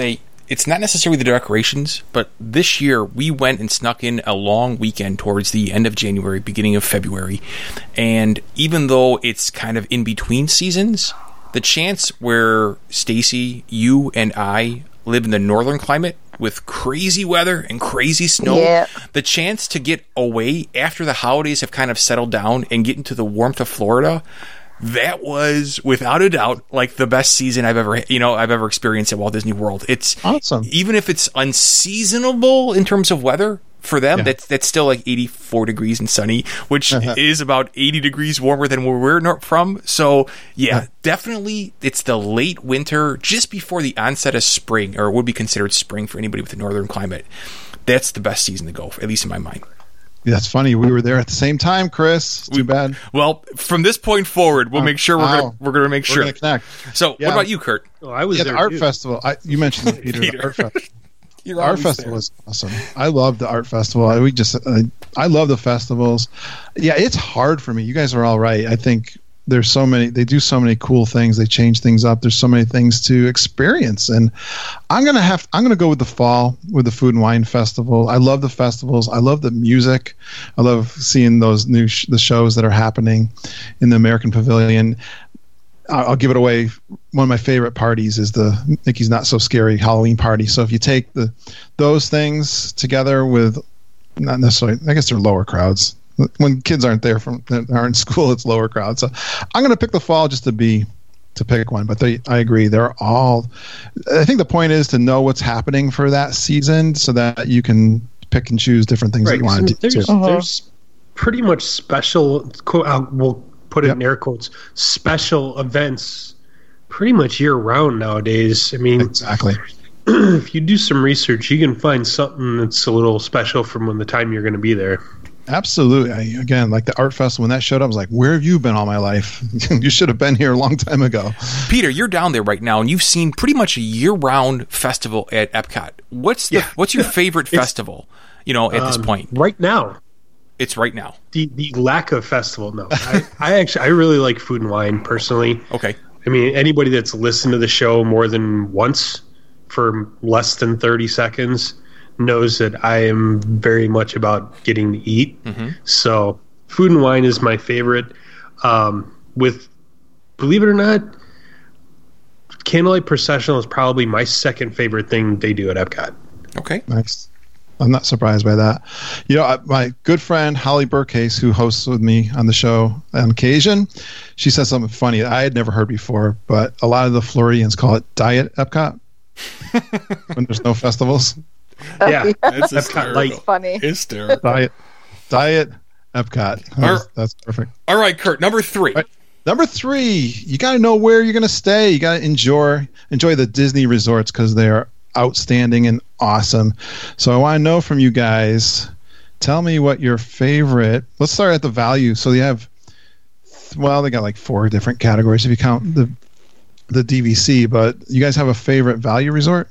it's not necessarily the decorations, but this year we went and snuck in a long weekend towards the end of January, beginning of February. And even though it's kind of in between seasons, the chance where Stacy, you, and I live in the northern climate with crazy weather and crazy snow, yeah. the chance to get away after the holidays have kind of settled down and get into the warmth of Florida, that was without a doubt like the best season I've ever, you know, I've ever experienced at Walt Disney World. It's awesome. Even if it's unseasonable in terms of weather for them, Yeah. that's that's still like eighty-four degrees and sunny, which Uh-huh. is about eighty degrees warmer than where we're not from. So yeah, Uh-huh. definitely it's the late winter, just before the onset of spring, or would be considered spring for anybody with a northern climate. That's the best season to go, at least in my mind. That's funny. We were there at the same time, Chris. Too bad. Well, from this point forward, we'll Oh, make sure we're wow. gonna we're gonna make We're sure. gonna connect. So, Yeah. what about you, Kurt? Oh, I was Yeah, there the art too. festival. I, you mentioned it, Peter. Peter. The art festival. You're Art always festival there. is awesome. I love the art festival. I, we just, I, I love the festivals. Yeah, it's hard for me. You guys are all right. I think there's so many. They do so many cool things. They change things up. There's so many things to experience, and I'm gonna have. I'm gonna go with the fall with the Food and Wine Festival. I love the festivals. I love the music. I love seeing those new sh- the shows that are happening in the American Pavilion. I'll I'll give it away. One of my favorite parties is the Mickey's Not So Scary Halloween party. So if you take the those things together with, not necessarily, I guess they're lower crowds. When kids aren't there from aren't in school, it's lower crowds. So I'm going to pick the fall just to be to pick one. But they, I agree, they're all. I think the point is to know what's happening for that season so that you can pick and choose different things that Right. you want to do. There's, too. Uh-huh. there's pretty much special, quote, I'll, we'll put it Yep. in air quotes, special events pretty much year round nowadays. I mean, Exactly. if you do some research, you can find something that's a little special from when the time you're going to be there. Absolutely. I, again, like the art festival, when that showed up, I was like, where have you been all my life? You should have been here a long time ago. Peter, you're down there right now, and you've seen pretty much a year-round festival at Epcot. What's the Yeah. what's your favorite It's- festival? You know, at this Um, point, right now, it's right now. the the lack of festival. No, I, I actually I really like Food and Wine personally. Okay, I mean, anybody that's listened to the show more than once for less than thirty seconds knows that I am very much about getting to eat. Mm-hmm. So, Food and Wine is my favorite. Um, with, believe it or not, Candlelight Processional is probably my second favorite thing they do at Epcot. okay. Nice. I'm not surprised by that. You know, I, my good friend Holly Burkcase, who hosts with me on the show on occasion, she said something funny I had never heard before, but a lot of the Floridians call it Diet Epcot when there's no festivals. Yeah, That's Epcot Light. Funny. Hysterical. Diet, Diet Epcot. That's, Are- that's perfect. All right, Kurt, number three. Right. Number three, you got to know where you're going to stay. You got to enjoy enjoy the Disney resorts because they are outstanding and awesome. So I want to know from you guys. Tell me what your favorite. Let's start at the value. So you have, well, they got like four different categories if you count the the D V C. But you guys have a favorite value resort?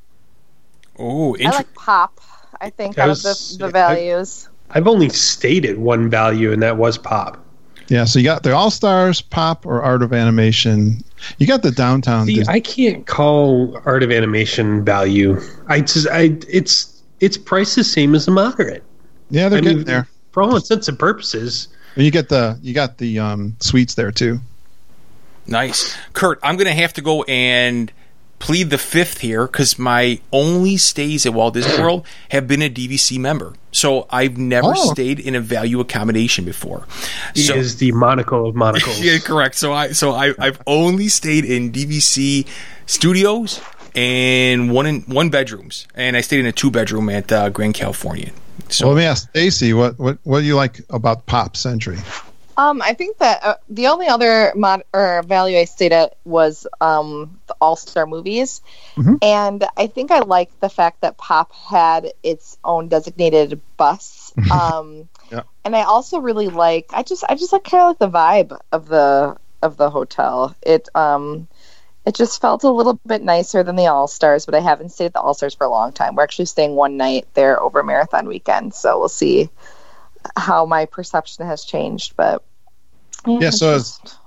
Oh, I inter- like Pop. I think That out was- of the, the I- values. I've only stated one value, and that was Pop. Yeah. So you got the All Stars, Pop, or Art of Animation. You got the downtown. See, Disney. I can't call Art of Animation value. I just, I, it's, its price is same as the moderate. yeah, they're I getting mean, there. For all intents and purposes. And you get the you got the um, suites there too. nice. Kurt, I'm going to have to go and plead the fifth here because my only stays at Walt Disney World have been a D V C member. So I've never Oh. stayed in a value accommodation before. He So, is the monocle of monocles. yeah, correct. So I so I I've only stayed in D V C studios and one in one bedrooms, and I stayed in a two bedroom at uh, Grand Californian. So So let me ask Stacy, what, what what do you like about Pop Century? Um, I think that uh, the only other mod or value I stayed at was um, the All Star Movies, Mhm. and I think I liked the fact that Pop had its own designated bus. Um, Yeah. And I also really like I just I just like kind of like the vibe of the of the hotel. It um it just felt a little bit nicer than the All Stars, but I haven't stayed at the All Stars for a long time. We're actually staying one night there over Marathon weekend, so we'll see how my perception has changed. But Yeah, it's so it's- just-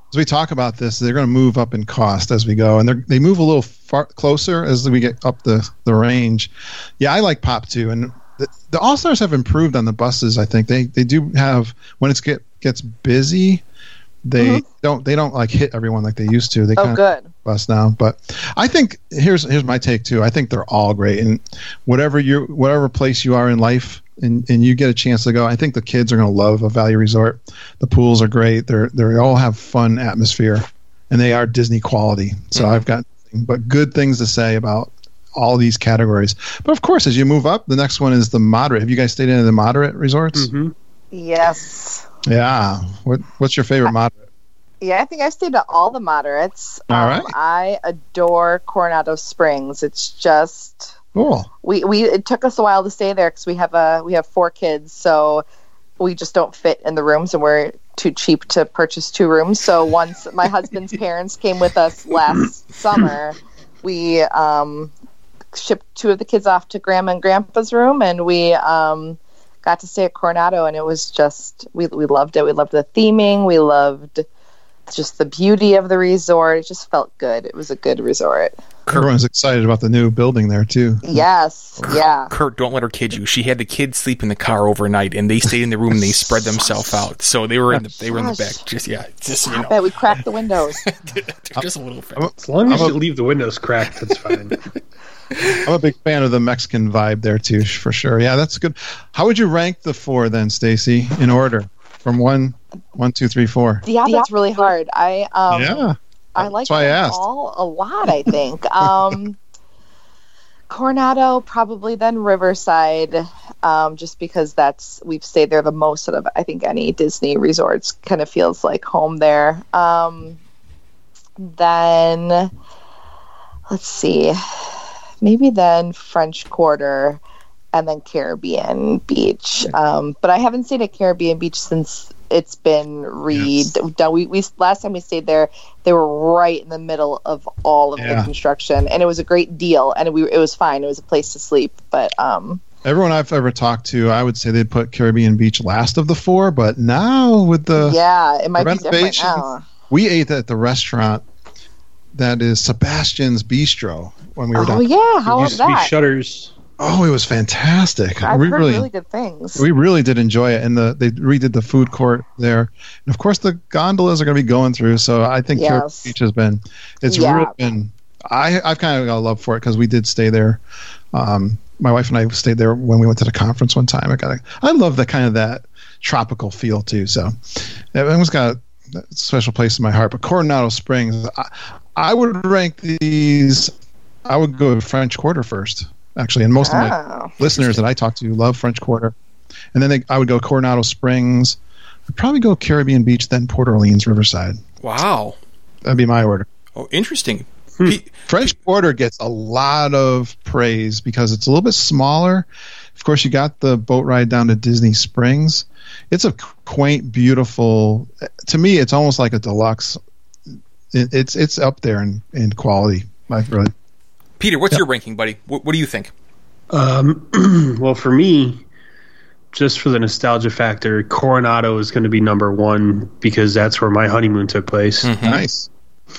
as we talk about this, they're going to move up in cost as we go, and they they move a little far closer as we get up the, the range. Yeah, I like Pop too, and the, the All Stars have improved on the buses. I think they they do have when it's get gets busy, they mm-hmm. don't they don't like hit everyone like they used to. They oh, kind good. of bus now, but I think here's here's my take too. I think they're all great, and whatever you whatever place you are in life. And, and you get a chance to go. I think the kids are going to love a Value Resort. The pools are great. They're they all have fun atmosphere, and they are Disney quality. So mm-hmm. I've got nothing but good things to say about all these categories. But of course, as you move up, the next one is the moderate. Have you guys stayed in the moderate resorts? Mm-hmm. Yes. Yeah. What What's your favorite moderate? Yeah, I think I've stayed at all the moderates. All um, right. I adore Coronado Springs. It's just. Cool. We we it took us a while to stay there because we have a we have four kids, so we just don't fit in the rooms, and we're too cheap to purchase two rooms. So once my husband's parents came with us last summer, we um, shipped two of the kids off to Grandma and Grandpa's room, and we um, got to stay at Coronado, and it was just we we loved it. We loved the theming. We loved just the beauty of the resort. It just felt good. It was a good resort. Everyone's excited about the new building there too. Yes, yeah. Kurt, don't let her kid you. She had the kids sleep in the car overnight, and they stayed in the room and they spread themselves out. So they were in the they were in the back. Just yeah, just you know. I bet we cracked the windows. Just a little. As long as I'm you a, leave the windows cracked, that's fine. I'm a big fan of the Mexican vibe there too, for sure. Yeah, that's good. How would you rank the four then, Stacy, in order from one, one, two, three, four? Yeah, that's really hard. I um, yeah. I like That's why I asked. all a lot, I think. Um, Coronado, probably then Riverside, um, just because that's we've stayed there the most out of, I think, any Disney resorts. Kind of feels like home there. Um, then, let's see, maybe then French Quarter, and then Caribbean Beach. Um, but I haven't stayed at Caribbean Beach since it's been re done. We, we last time we stayed there, they were right in the middle of all of Yeah. the construction, and it was a great deal, and we it was fine. It was a place to sleep, but um, Everyone I've ever talked to, I would say they'd put Caribbean Beach last of the four, but now with the yeah, it might be different renovations, now. we ate at the restaurant that is Sebastian's Bistro when we were Oh down. yeah, how It was used to be that? Shutters. Oh, it was fantastic. I've we heard really, really, good things. we really did enjoy it, and the they redid the food court there, and of course the gondolas are going to be going through. So I think Caribbean Yes. Beach has been, it's Yeah. really been. I I've kind of got a love for it because we did stay there. Um, my wife and I stayed there when we went to the conference one time. I got a, I love the kind of that tropical feel too. So everyone's got a special place in my heart. But Coronado Springs, I, I would rank these. I would go with French Quarter first, actually, and most of my Oh. listeners that I talk to love French Quarter. And then they, I would go Coronado Springs. I'd probably go Caribbean Beach, then Port Orleans, Riverside. Wow. That'd be my order. Oh, interesting. Hmm. Pe- French Quarter gets a lot of praise because it's a little bit smaller. Of course, you got the boat ride down to Disney Springs. It's a quaint, beautiful. To me, it's almost like a deluxe. It, it's it's up there in, in quality. I really. Peter, what's your ranking, buddy? What, what do you think? Um, well, for me, just for the nostalgia factor, Coronado is going to be number one because that's where my honeymoon took place. Mhm. Nice.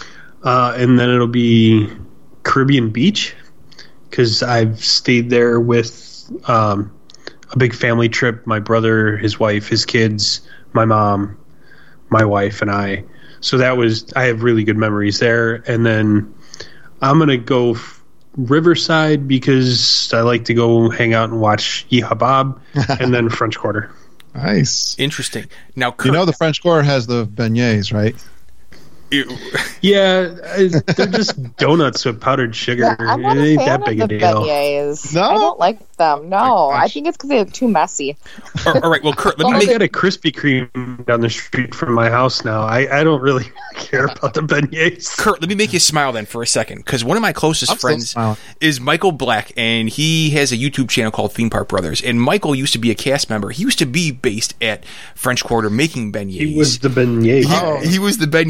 Uh, and then it'll be Caribbean Beach because I've stayed there with um, a big family trip. My brother, his wife, his kids, my mom, my wife, and I. So that was, I have really good memories there. And then I'm going to go f- Riverside because I like to go hang out and watch Yeehaw Bob, and then French Quarter. Nice. Interesting. Now, Kurt, You know the French Quarter has the beignets, right? you- Yeah, I, they're just donuts with powdered sugar. Yeah, I'm not it a ain't fan that of big the a deal. beignets. No? I don't like them. No, Oh my I gosh. think it's because they're too messy. all all right. Well, Kurt, let me I make got a Krispy Kreme down the street from my house now. I, I don't really care about the beignets. Kurt, let me make you smile then for a second, because one of my closest I'm still friends smiling. is Michael Black, and he has a YouTube channel called Theme Park Brothers. And Michael used to be a cast member. He used to be based at French Quarter making beignets. He was the beignet. He, he was the beignet guy,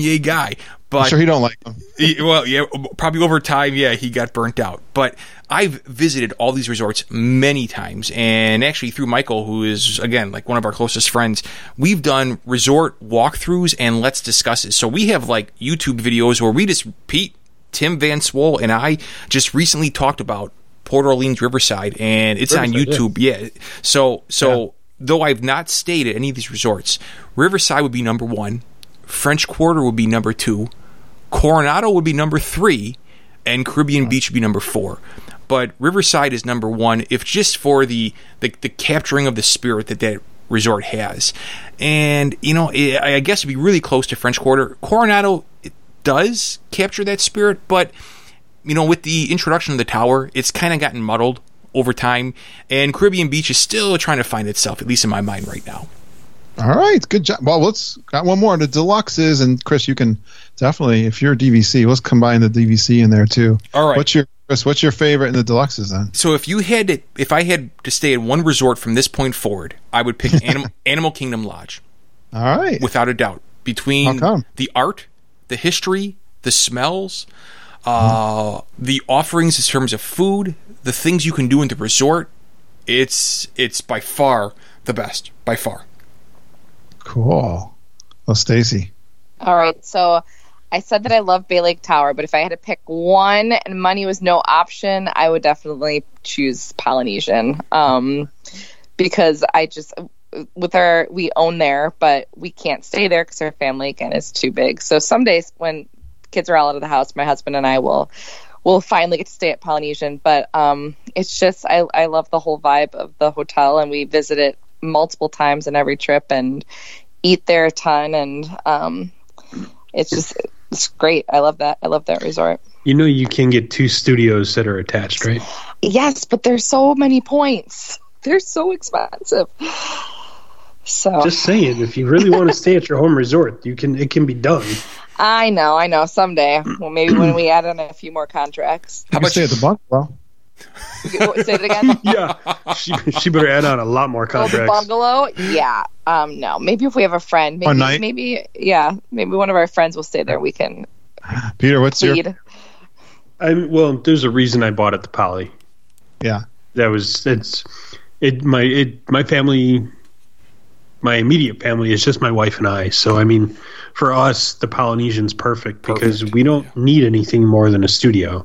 guy. But I'm sure he don't like them. he- well, yeah, probably over time, yeah, he got burnt out. But I've visited all these resorts many times, and actually through Michael, who is again like one of our closest friends, we've done resort walkthroughs and let's discuss it. So we have like YouTube videos where we just Pete, Tim Van Swol, and I just recently talked about Port Orleans Riverside, and it's on Riverside, YouTube. Yeah, so so though I've not stayed at any of these resorts, Riverside would be number one, French Quarter would be number two, Coronado would be number three, and Caribbean Beach would be number four. But Riverside is number one, if just for the, the, the capturing of the spirit that that resort has. And, you know, it, I guess it'd be really close to French Quarter. Coronado it does capture that spirit, but, you know, with the introduction of the tower, it's kind of gotten muddled over time. And Caribbean Beach is still trying to find itself, at least in my mind right now. All right, good job. Well, let's got one more. The deluxes, and Chris, you can definitely, if you're D V C, let's combine the D V C in there too. All right. What's your Chris? What's your favorite in the deluxes then? So if you had to, if I had to stay at one resort from this point forward, I would pick Animal, Animal Kingdom Lodge, All right. without a doubt. Between How come? the art, the history, the smells, uh, the offerings in terms of food, the things you can do in the resort, it's it's by far the best, by far. Cool. Well, Stacy. All right, so I said that I love Bay Lake Tower, but if I had to pick one and money was no option, I would definitely choose Polynesian. Um, because I just, with our, we own there, but we can't stay there because our family, again, is too big. So some days when kids are all out of the house, my husband and I will will finally get to stay at Polynesian. But um, it's just, I, I love the whole vibe of the hotel, and we visit it multiple times in every trip and eat there a ton. And um, it's just, it's great. I love that. I love that resort. You know, you can get two studios that are attached, right? Yes, but there's so many points. They're so expensive. So Just saying, if you really want to stay at your home resort, you can. It can be done. I know, I know. Someday, well, maybe when we add on a few more contracts. How about stay at the bungalow? Say it again. Yeah, she she better add on a lot more Oh, the contracts. bungalow? Yeah. Um. No. Maybe if we have a friend. Maybe. One night? Maybe. Yeah. Maybe one of our friends will stay there. We can Peter, what's your? plead. I'm well. There's a reason I bought at the Poly. Yeah. That was it's it my it my family. My immediate family is just my wife and I. So I mean, for us, the Polynesian's perfect because Perfect. we don't need anything more than a studio.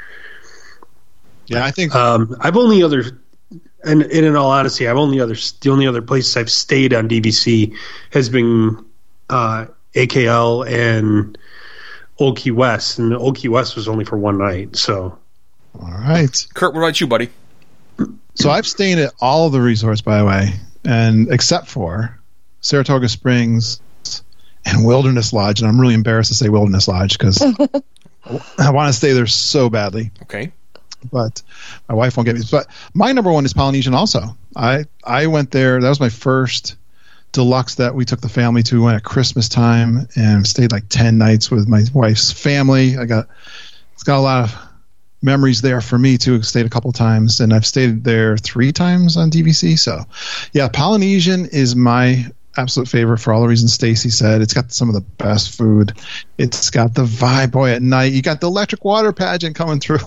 Yeah, I think. Um, I've only other, and, and in all honesty, I've only other the only other places I've stayed on D V C has been uh, A K L and Old Key West, and Old Key West was only for one night. So All right. Kurt, what about you, buddy? So I've stayed at all of the resorts, by the way, and except for Saratoga Springs and Wilderness Lodge, and I'm really embarrassed to say Wilderness Lodge because I want to stay there so badly. Okay. But my wife won't get me. But my number one is Polynesian also. I I went there. That was my first deluxe that we took the family to. We went at Christmas time and stayed like ten nights with my wife's family. I got it's got a lot of memories there for me too. Stayed a couple times, and I've stayed there three times on D V C. So yeah, Polynesian is my absolute favorite for all the reasons Stacy said. It's got some of the best food. It's got the vibe. Boy, at night you got the electric water pageant coming through.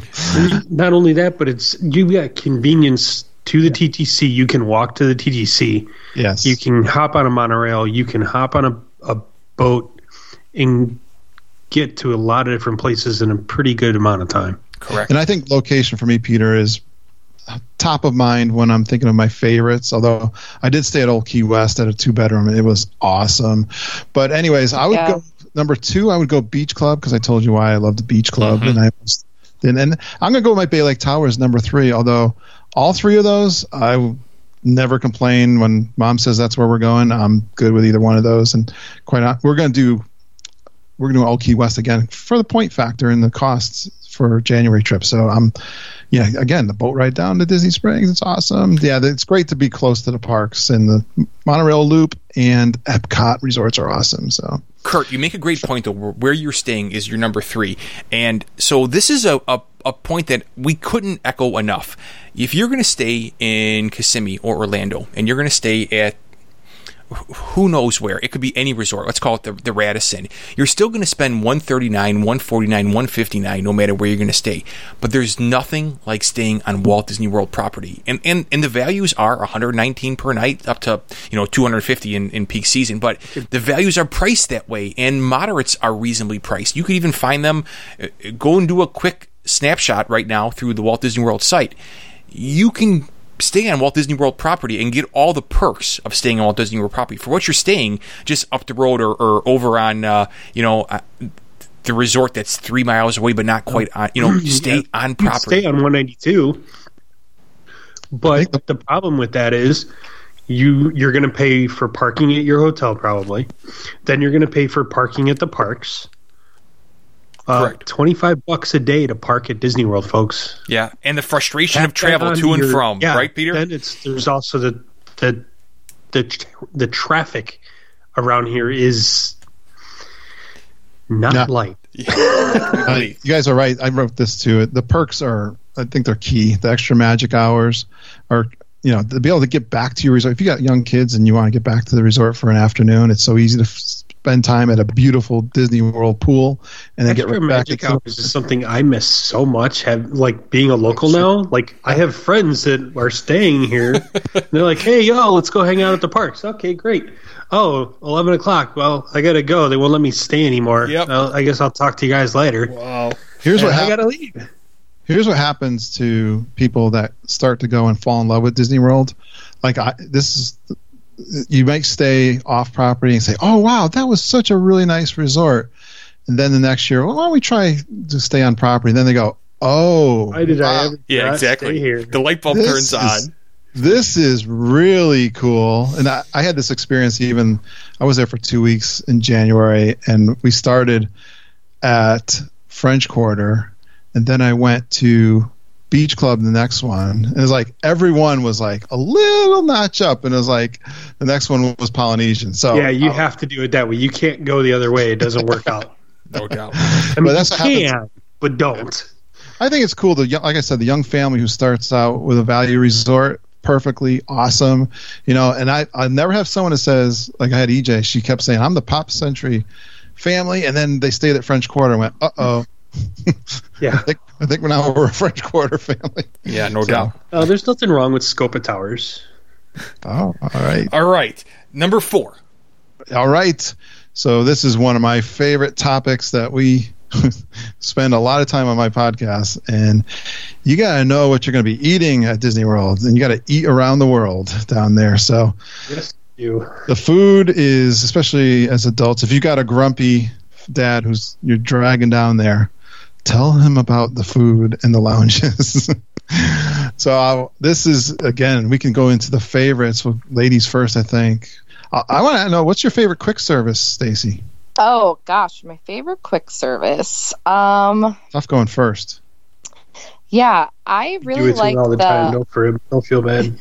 not only that, but it's you got convenience to the T T C. You can walk to the T T C. Yes. You can hop on a monorail. You can hop on a, a boat and get to a lot of different places in a pretty good amount of time. Correct. And I think location for me, Peter, is top of mind when I'm thinking of my favorites. Although I did stay at Old Key West at a two bedroom, it was awesome. But anyways, I would Yeah. go number two. I would go Beach Club because I told you why I love the Beach Club, Mhm. and I was, and, and I'm gonna go with my Bay Lake Towers number three. Although all three of those, I w- never complain when Mom says that's where we're going. I'm good with either one of those, and quite hon- we're gonna do we're gonna do Old Key West again for the point factor and the costs for January trip. So I'm. Yeah, again, the boat ride down to Disney Springs, it's awesome. Yeah, it's great to be close to the parks, and the monorail loop and Epcot resorts are awesome. So, Kurt, you make a great point, though. Where you're staying is your number three. And so this is a, a, a point that we couldn't echo enough. If you're going to stay in Kissimmee or Orlando, and you're going to stay at who knows where. It could be any resort. Let's call it the, the Radisson. You're still going to spend one thirty-nine, one forty-nine, one fifty-nine, no matter where you're going to stay. But there's nothing like staying on Walt Disney World property. And and, and the values are one hundred nineteen per night, up to, you know, two hundred fifty in, in peak season. But the values are priced that way, and moderates are reasonably priced. You could even find them. Uh, go and do a quick snapshot right now through the Walt Disney World site. You can stay on Walt Disney World property and get all the perks of staying on Walt Disney World property for what you're staying just up the road or, or over on, uh, you know, uh, the resort that's three miles away, but not quite on, you know, stay yeah, on property. Stay on one ninety-two. But the, the problem with that is you, you're going to pay for parking at your hotel probably. Then you're going to pay for parking at the parks. Uh, Correct. twenty-five bucks a day to park at Disney World, folks. Yeah, and the frustration Tap of travel to and your, from, yeah, right, Peter? Then it's there's also the the the the traffic around here is not Yeah. light. Uh, you guys are right. I wrote this too. The perks are, I think they're key. The extra magic hours are, you know, to be able to get back to your resort. If you got young kids and you want to get back to the resort for an afternoon, it's so easy to f- spend time at a beautiful Disney World pool and then Extra get right back. magic into- hours is something I miss so much. Have like being a local now. Like I have friends that are staying here. And they're like, "Hey, yo, let's go hang out at the parks." Okay, great. Oh, eleven o'clock. Well, I gotta go. They won't let me stay anymore. Yep. Well, I guess I'll talk to you guys later. Wow. Here's what I happens. gotta leave. Here's what happens to people that start to go and fall in love with Disney World. Like I, this is, you might stay off property and say, "Oh wow, that was such a really nice resort," and then the next year, well, why don't we try to stay on property? And then they go, "Oh, Why did I wow, ever Yeah, not exactly. stay here?" The light bulb this turns is- on. This is really cool." And I, I had this experience. Even I was there for two weeks in January, and we started at French Quarter, and then I went to Beach Club the next one, and it was like everyone was like a little notch up, and it was like the next one was Polynesian. So Yeah, you uh, have to do it that way. You can't go the other way. It doesn't work out. No doubt. I mean, But that's you what happens. can, but don't. I think it's cool. The young- like I said, the young family who starts out with a value resort, perfectly awesome, you know. And I I never have someone that says, like I had E J. She kept saying, "I'm the Pop Century family," and then they stayed at French Quarter and went, "Uh oh." Yeah. I think I think we're now we're a French Quarter family. Yeah, no So, doubt. Uh, there's nothing wrong with Scopa Towers. Oh, all right, All right. Number four. all right. So this is one of my favorite topics that we spend a lot of time on my podcast, and you got to know what you're going to be eating at Disney World, and you got to eat around the world down there. So Yes, you. the food is, especially as adults, if you got a grumpy dad who's you're dragging down there, tell him about the food and the lounges. So uh, this is, again, we can go into the favorites. Well, ladies first, I think. I, I want to know, what's your favorite quick service, Stacy? Oh gosh, my favorite quick service. Um, Tough going first. yeah, I Do really it to like it all the, the. time. Don't, for, don't feel bad.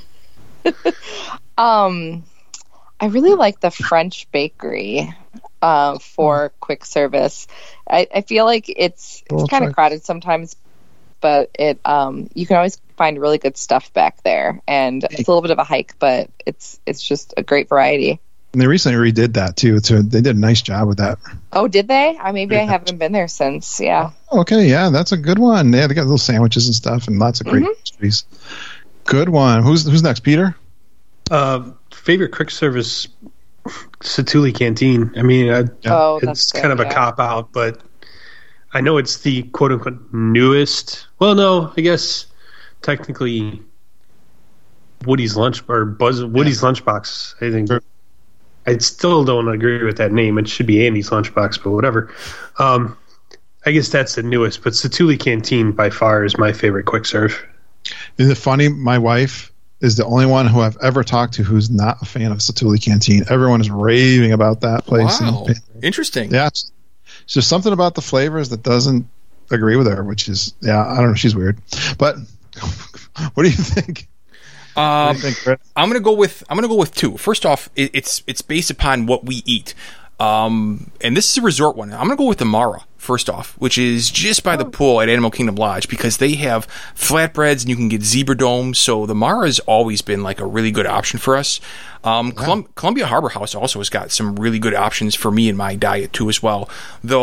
Um, I really like the French bakery uh, for quick service. I, I feel like it's We'll it's kind try. of crowded sometimes, but it um you can always find really good stuff back there, and it's a little bit of a hike, but it's it's just a great variety. And they recently redid that, too. It's a, they did a nice job with that. Oh, did they? I maybe I haven't been there since. Yeah. Okay, yeah, that's a good one. Yeah, they got little sandwiches and stuff and lots of great Mhm. pastries. Good one. Who's who's next, Peter? Uh, favorite quick service, Satuli Canteen. I mean, I, Oh, it's that's kind good, of a yeah. cop out, but I know it's the quote unquote newest. Well, no, I guess technically Woody's lunch or Buzz Woody's lunchbox. I think. Sure. I still don't agree with that name. It should be Andy's lunchbox, but whatever. Um, I guess that's the newest, but Satuli Canteen by far is my favorite quick serve. Is it funny? My wife is the only one who I've ever talked to who's not a fan of Satuli Canteen. Everyone is raving about that place. Wow. And- Interesting. yeah, it's, it's just something about the flavors that doesn't agree with her, which is, yeah, I don't know. She's weird. But what do you think? Um, What do you think, Chris? I'm gonna go with I'm gonna go with two. First off, it, it's it's based upon what we eat, um, and this is a resort one. I'm gonna go with the Mara first off, which is just by the pool at Animal Kingdom Lodge, because they have flatbreads and you can get zebra domes. So the Mara has always been like a really good option for us. Um, Colum- Columbia Harbor House also has got some really good options for me in my diet too as well.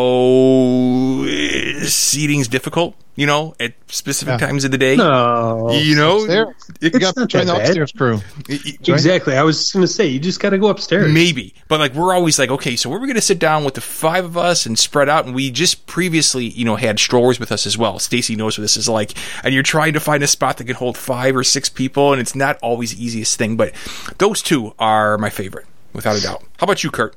Though eh, seating's difficult, you know, at specific Yeah. times of the day. No, You know, Upstairs. it- You got to not join that the bad. upstairs crew. it- exactly. I was just gonna say you just got to go upstairs. Maybe, but like we're always like, okay, so we're going to sit down with the five of us and spread out, and we just previously, you know, had strollers with us as well. Stacy knows what this is like, and you're trying to find a spot that can hold five or six people, and it's not always the easiest thing. But those two are my favorite, without a doubt. How about you, Kurt?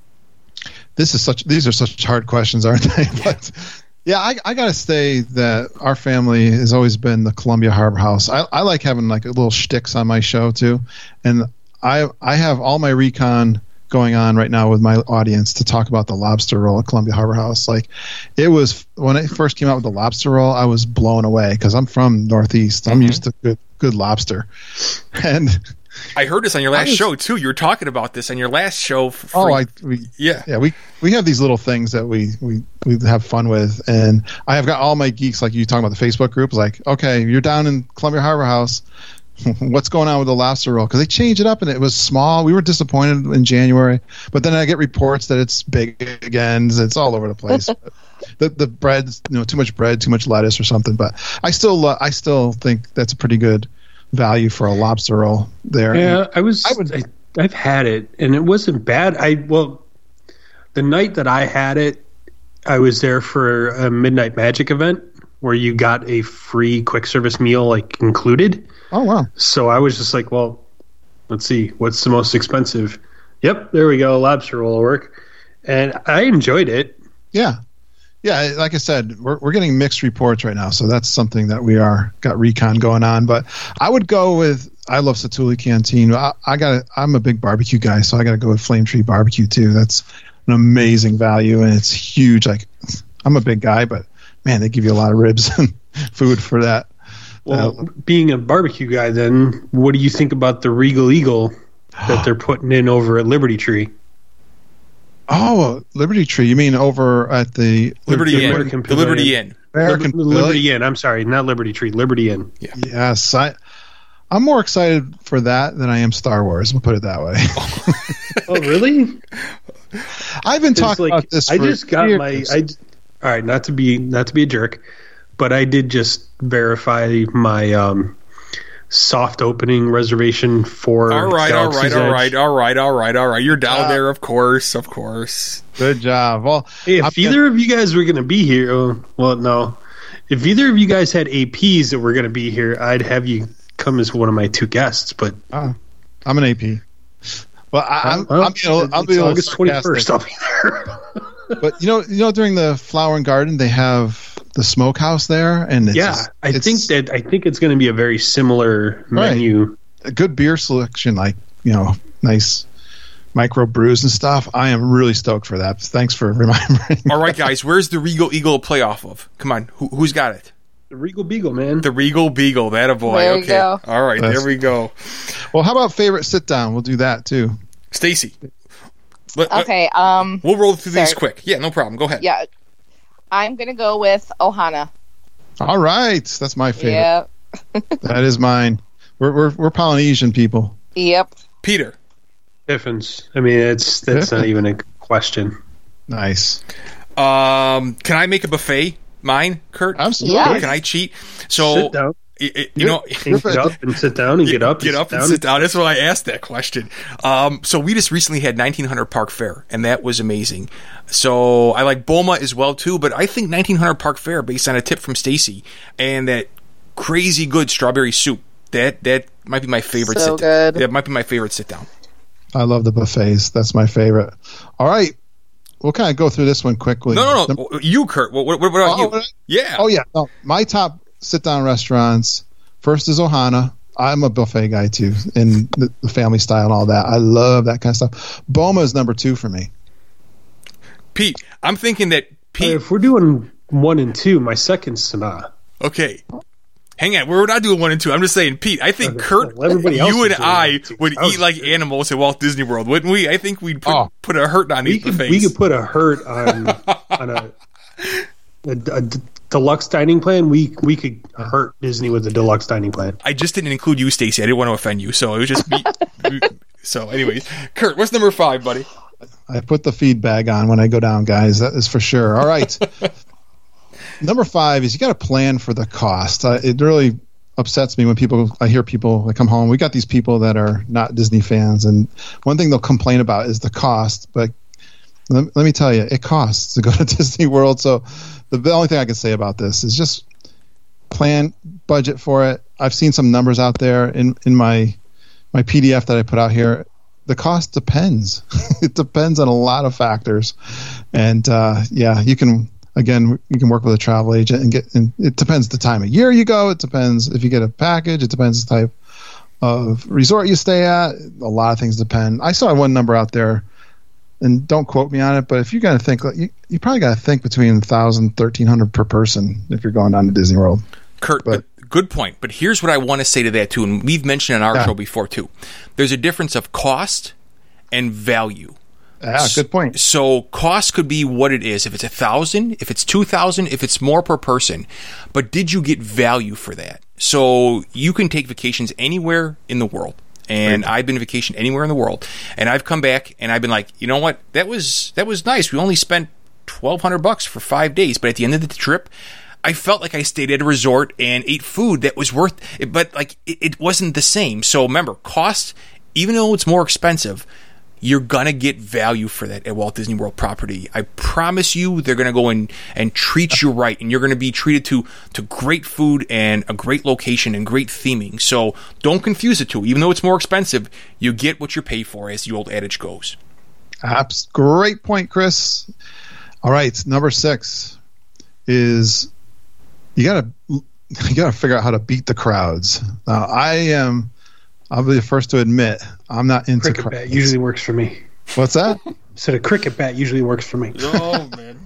This is such. These are such hard questions, aren't they? But yeah, I, I gotta say that our family has always been the Columbia Harbor House. I, I like having like little shticks on my show too, and I I have all my recon going on right now with my audience to talk about the lobster roll at Columbia Harbor House. Like, it was when I first came out with the lobster roll, I was blown away because I'm from Northeast. I'm Mm-hmm. used to good good lobster, and I heard this on your last was- show too. You were talking about this on your last show. For oh, free. I we yeah. yeah we we have these little things that we we we have fun with, and I have got all my geeks like you talking about the Facebook group. Like, okay, you're down in Columbia Harbor House. What's going on with the lobster roll? Because they changed it up and it was small. We were disappointed in January, but then I get reports that it's big again. It's all over the place. the the bread's, you know, too much bread, too much lettuce or something. But I still lo- I still think that's a pretty good value for a lobster roll there. Yeah, I was. I I would- I, I've had it, and it wasn't bad. I well, the night that I had it, I was there for a Midnight Magic event where you got a free quick service meal like included. Oh wow. So I was just like, well, let's see, what's the most expensive? Yep, there we go, lobster roll will work, and I enjoyed it. Yeah. Yeah, like I said, we're we're getting mixed reports right now, so that's something that we are got recon going on. But I would go with I love Satuli Canteen. I, I got I'm a big barbecue guy, so I got to go with Flame Tree Barbecue too. That's an amazing value, and it's huge. Like, I'm a big guy, but man, they give you a lot of ribs and food for that. Well, Uh, being a barbecue guy, then what do you think about the Regal Eagle that they're putting in over at Liberty Tree? Oh, Liberty Tree. You mean over at the Liberty The Inn. American The Liberty Pavilion. Inn. American Liber- Liberty Inn. I'm sorry, not Liberty Tree. Liberty Inn. Yes, I. I'm more excited for that than I am Star Wars. We'll put it that way. Oh, really? I've been It's talking like, about this. I for just got years. my. I, all right, not to be not to be a jerk, but I did just verify my um, soft opening reservation for. All right, all right, Galaxy's all Edge. right, all right, all right, all right. You're down Uh, there, of course, of course. Good job. Well, Hey, if I'm either of you guys were going to be here, oh, well, no. If either of you guys had A Ps that were going to be here, I'd have you come as one of my two guests. But Uh, I'm an A P. Well, I, I'm, well, I'll be a little, I'll it's be a little August twenty-first. sarcastic. I'll be there. But you know, you know, during the Flower and Garden, they have the smokehouse there, and it's yeah, just- I it's think that I think it's going to be a very similar Right. menu. a good beer selection, like, you know, nice micro brews and stuff. I am really stoked for that. Thanks for remembering. All right, guys, where's the Regal Eagle play off of? Come on, Who, who's got it? The Regal Beagle, man. The Regal Beagle. That a boy. There you okay. go. All right, That's- there we go. Well, how about favorite sit down? We'll do that too. Stacy. Let- let- Okay. Um. We'll roll through these Sorry. quick. Yeah, no problem. Go ahead. Yeah. I'm gonna go with Ohana. All right, that's my favorite. Yep. That is mine. We're we're we're Polynesian people. Yep. Peter. Tiffins. I mean, it's that's not even a question. Nice. Um, can I make a buffet? Mine, Kurt? Absolutely. Yeah. Can I cheat? So, Sit down. i- i- you know, And get up and sit down and get up. Get up and sit down. That's why I asked that question. Um, so we just recently had nineteen hundred Park Fair, and that was amazing. So I like Boma as well too, but I think nineteen hundred Park Fair, based on a tip from Stacy, and that crazy good strawberry soup. That that might be my favorite. So sit down. good. That might be my favorite sit down. I love the buffets. That's my favorite. All right. We'll kind of go through this one quickly. No, no, Number- no. You, Kurt. What, what, what about Oh, you? what I- Yeah. Oh yeah, no, my top sit down restaurants. First is Ohana. I'm a buffet guy too, in the, the family style and all that. I love that kind of stuff. Boma is number two for me. Pete. I'm thinking that Pete. If we're doing one and two, my second's Sanaa. Okay. Hang on, we're not doing one and two. I'm just saying, Pete, I think Okay, Kurt, well, everybody else you is and doing I one and two. would I was- eat like animals at Walt Disney World, wouldn't we? I think we'd put, Oh. put a hurt on We these could buffets. we could put a hurt on on a, a, a deluxe dining plan, we we could hurt Disney with the deluxe dining plan. I just didn't include you, Stacy. I didn't want to offend you, so it was just me. So, anyways, Kurt, what's number five, buddy? I put the feed bag on when I go down, guys. That is for sure. All right. Number five is you got to plan for the cost. Uh, it really upsets me when people I hear people that come home. We got these people that are not Disney fans, and one thing they'll complain about is the cost. But let, let me tell you, it costs to go to Disney World. So the, the only thing I can say about this is just plan, budget for it. I've seen some numbers out there in in my my P D F that I put out here. The cost depends. It depends on a lot of factors, and uh, yeah, you can. Again, you can work with a travel agent and get. And it depends the time of year you go. It depends if you get a package. It depends the type of resort you stay at. A lot of things depend. I saw one number out there, and don't quote me on it, but if you're going to think, you, you probably got to think between one thousand, thirteen hundred per person if you're going down to Disney World. Kurt, but, but good point. But here's what I want to say to that too, and we've mentioned on our yeah. show before too. There's a difference of cost and value. Yeah, good point. So cost could be what it is. If it's a thousand, if it's two thousand, if it's more per person, but did you get value for that? So you can take vacations anywhere in the world, and right. I've been vacation anywhere in the world, and I've come back and I've been like, you know what, that was that was nice. We only spent twelve hundred bucks for five days, but at the end of the trip, I felt like I stayed at a resort and ate food that was worth it, but like it, it wasn't the same. So remember, cost, even though it's more expensive, you're going to get value for that at Walt Disney World property. I promise you they're going to go in and treat you right, and you're going to be treated to, to great food and a great location and great theming. So don't confuse the two. Even though it's more expensive, you get what you pay for, as the old adage goes. Abs- great point, Chris. All right, number six is you got to you got to figure out how to beat the crowds. Now, I am I'll be the first to admit I'm not into cricket crowds. bat usually works for me. What's that? So the cricket bat usually works for me. Oh man,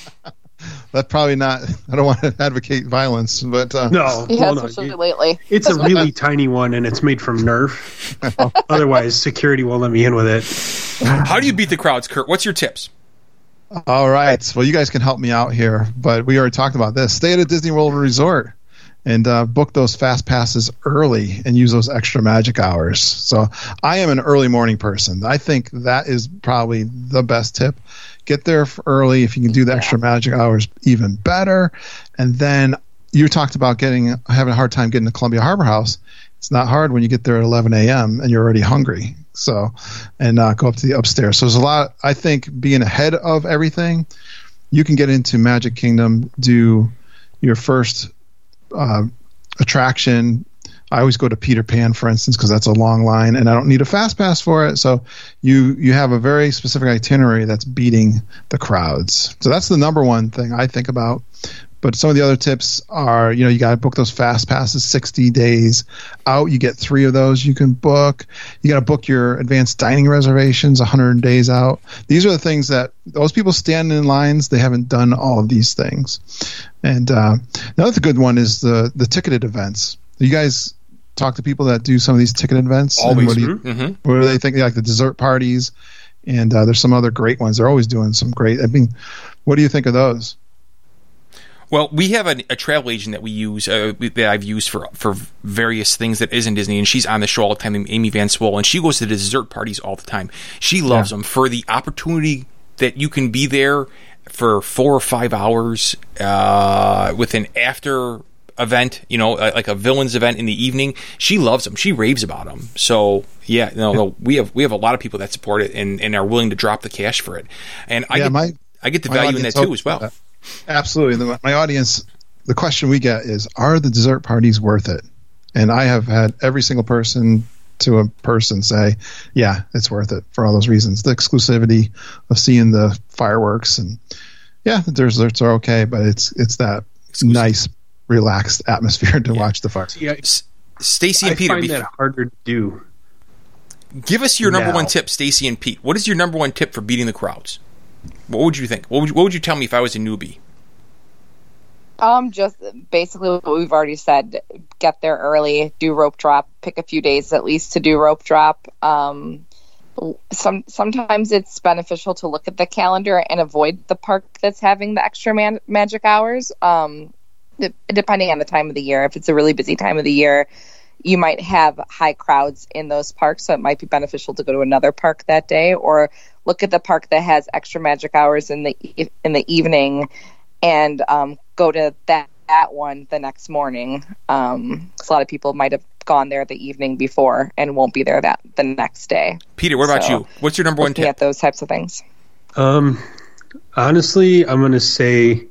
that's probably not. I don't want to advocate violence, but uh, no, he well, has no, especially it, lately. It's a really tiny one, and it's made from Nerf. Otherwise, security won't let me in with it. How do you beat the crowds, Kurt? What's your tips? All right. Well, you guys can help me out here, but we already talked about this. Stay at a Disney World resort and uh, book those fast passes early and use those extra magic hours. So I am an early morning person. I think that is probably the best tip. Get there early. If you can do the extra magic hours, even better. And then you talked about getting having a hard time getting to Columbia Harbor House. It's not hard when you get there at eleven a.m. and you're already hungry. So, and uh, go up to the upstairs. So there's a lot. I think being ahead of everything, you can get into Magic Kingdom, do your first uh, attraction. I always go to Peter Pan, for instance, because that's a long line, and I don't need a fast pass for it. So you you have a very specific itinerary that's beating the crowds. So that's the number one thing I think about. But some of the other tips are, you know, you got to book those fast passes sixty days out. You get three of those you can book. You got to book your advanced dining reservations one hundred days out. These are the things that those people stand in lines. They haven't done all of these things. And uh, another good one is the the ticketed events. You guys talk to people that do some of these ticketed events. Always. What do, you, mm-hmm. what do they think? Like the dessert parties, and uh, there's some other great ones. They're always doing some great. I mean, what do you think of those? Well, we have a, a travel agent that we use, uh, that I've used for for various things that isn't Disney, and she's on the show all the time, Amy Van Swol, and she goes to the dessert parties all the time. She loves yeah. them for the opportunity that you can be there for four or five hours uh, with an after event, you know, like a villains event in the evening. She loves them. She raves about them. So yeah, no, no, we have we have a lot of people that support it and, and are willing to drop the cash for it, and I yeah, get, my, I get the value in that too as well. That. Absolutely. The, my audience, the question we get is, are the dessert parties worth it? And I have had every single person to a person say, yeah, it's worth it for all those reasons. The exclusivity of seeing the fireworks, and yeah, the desserts are okay, but it's it's that Exclusive. nice, relaxed atmosphere to yeah. watch the fireworks. Yeah, S- Stacy and I Peter, find bef- that harder to do. Give us your number now. one tip, Stacy and Pete. What is your number one tip for beating the crowds? What would you think? What would you, what would you tell me if I was a newbie? Um, just basically what we've already said. Get there early, do rope drop, pick a few days at least to do rope drop. Um, some sometimes it's beneficial to look at the calendar and avoid the park that's having the extra man- magic hours. Um, de- depending on the time of the year, if it's a really busy time of the year, you might have high crowds in those parks, so it might be beneficial to go to another park that day, or look at the park that has extra magic hours in the e- in the evening, and um, go to that, that one the next morning. Um, 'cause a lot of people might have gone there the evening before and won't be there that the next day. Peter, what about So, you? What's your number one looking tip? at those types of things. Um, honestly, I'm going to say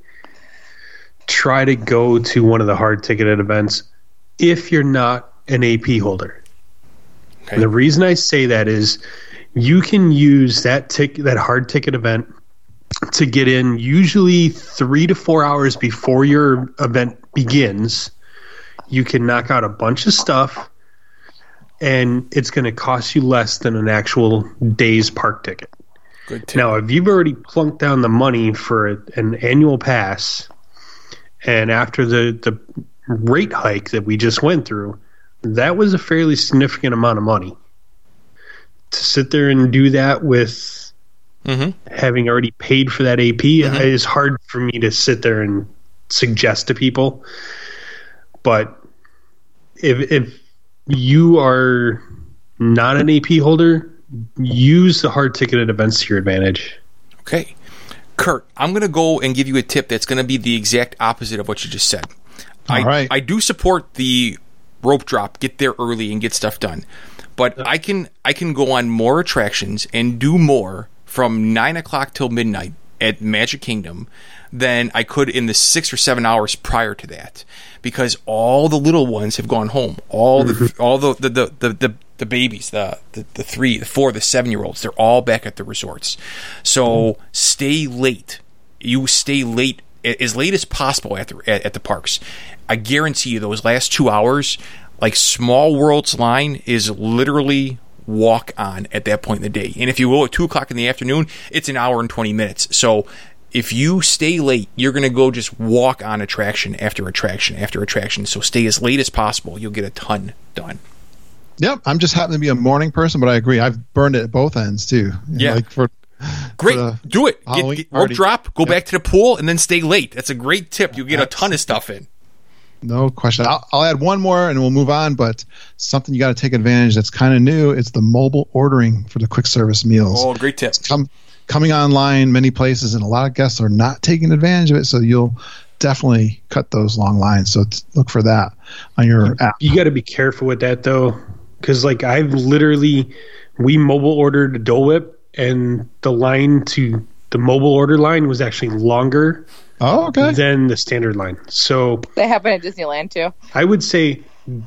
try to go to one of the hard ticketed events if you're not an A P holder. Okay. And the reason I say that is you can use that tic- that hard ticket event to get in usually three to four hours before your event begins. You can knock out a bunch of stuff, and it's going to cost you less than an actual day's park ticket. Good tip. Now, if you've already plunked down the money for a, an annual pass, and after the, the rate hike that we just went through, that was a fairly significant amount of money. To sit there and do that with mm-hmm. having already paid for that A P Mm-hmm. is hard for me to sit there and suggest to people. But if if you are not an A P holder, use the hard ticketed events to your advantage. Okay. Kurt, I'm going to go and give you a tip that's going to be the exact opposite of what you just said. All I, right. I do support the rope drop, get there early and get stuff done. But I can I can go on more attractions and do more from nine o'clock till midnight at Magic Kingdom than I could in the six or seven hours prior to that, because all the little ones have gone home. All the all the the the, the, the the babies, the, the the three, the four, the seven year olds, they're all back at the resorts. So stay late. You stay late, as late as possible at the at, at the parks. I guarantee you, those last two hours, like Small World's line is literally walk on at that point in the day. And if you go at two o'clock in the afternoon, it's an hour and twenty minutes. So if you stay late, you're going to go just walk on attraction after attraction after attraction. So stay as late as possible. You'll get a ton done. Yep, I'm just happen to be a morning person, but I agree. I've burned it at both ends too. Yeah. Like for Great. for the Do it. Get, Halloween get rope party. drop, go Yep. back to the pool, and then stay late. That's a great tip. You'll get a ton of stuff in. No question. I'll, I'll add one more and we'll move on, but something you got to take advantage that's kind of new. It's the mobile ordering for the quick service meals. Oh, great tip. Come, coming online many places, and a lot of guests are not taking advantage of it, so you'll definitely cut those long lines. So t- look for that on your app. You got to be careful with that, though, because like I've literally, we mobile ordered a Dole Whip, and the line to the mobile order line was actually longer Oh, okay. than the standard line. So They happen at Disneyland too. I would say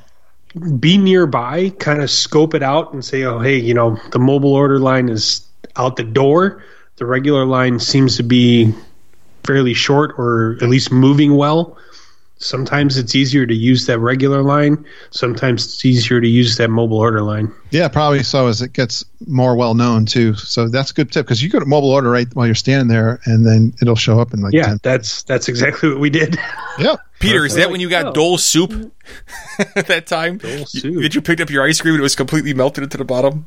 be nearby, kind of scope it out and say, oh, hey, you know, the mobile order line is out the door. The regular line seems to be fairly short, or at least moving well. Sometimes it's easier to use that regular line. Sometimes it's easier to use that mobile order line. Yeah, probably so, as it gets more well known too. So that's a good tip, because you go to mobile order right while you're standing there, and then it'll show up in like Yeah, ten. that's that's exactly what we did. Yep. Peter, is that when you got Oh. Dole soup at that time? Dole You- soup. That you picked up your ice cream and it was completely melted into the bottom?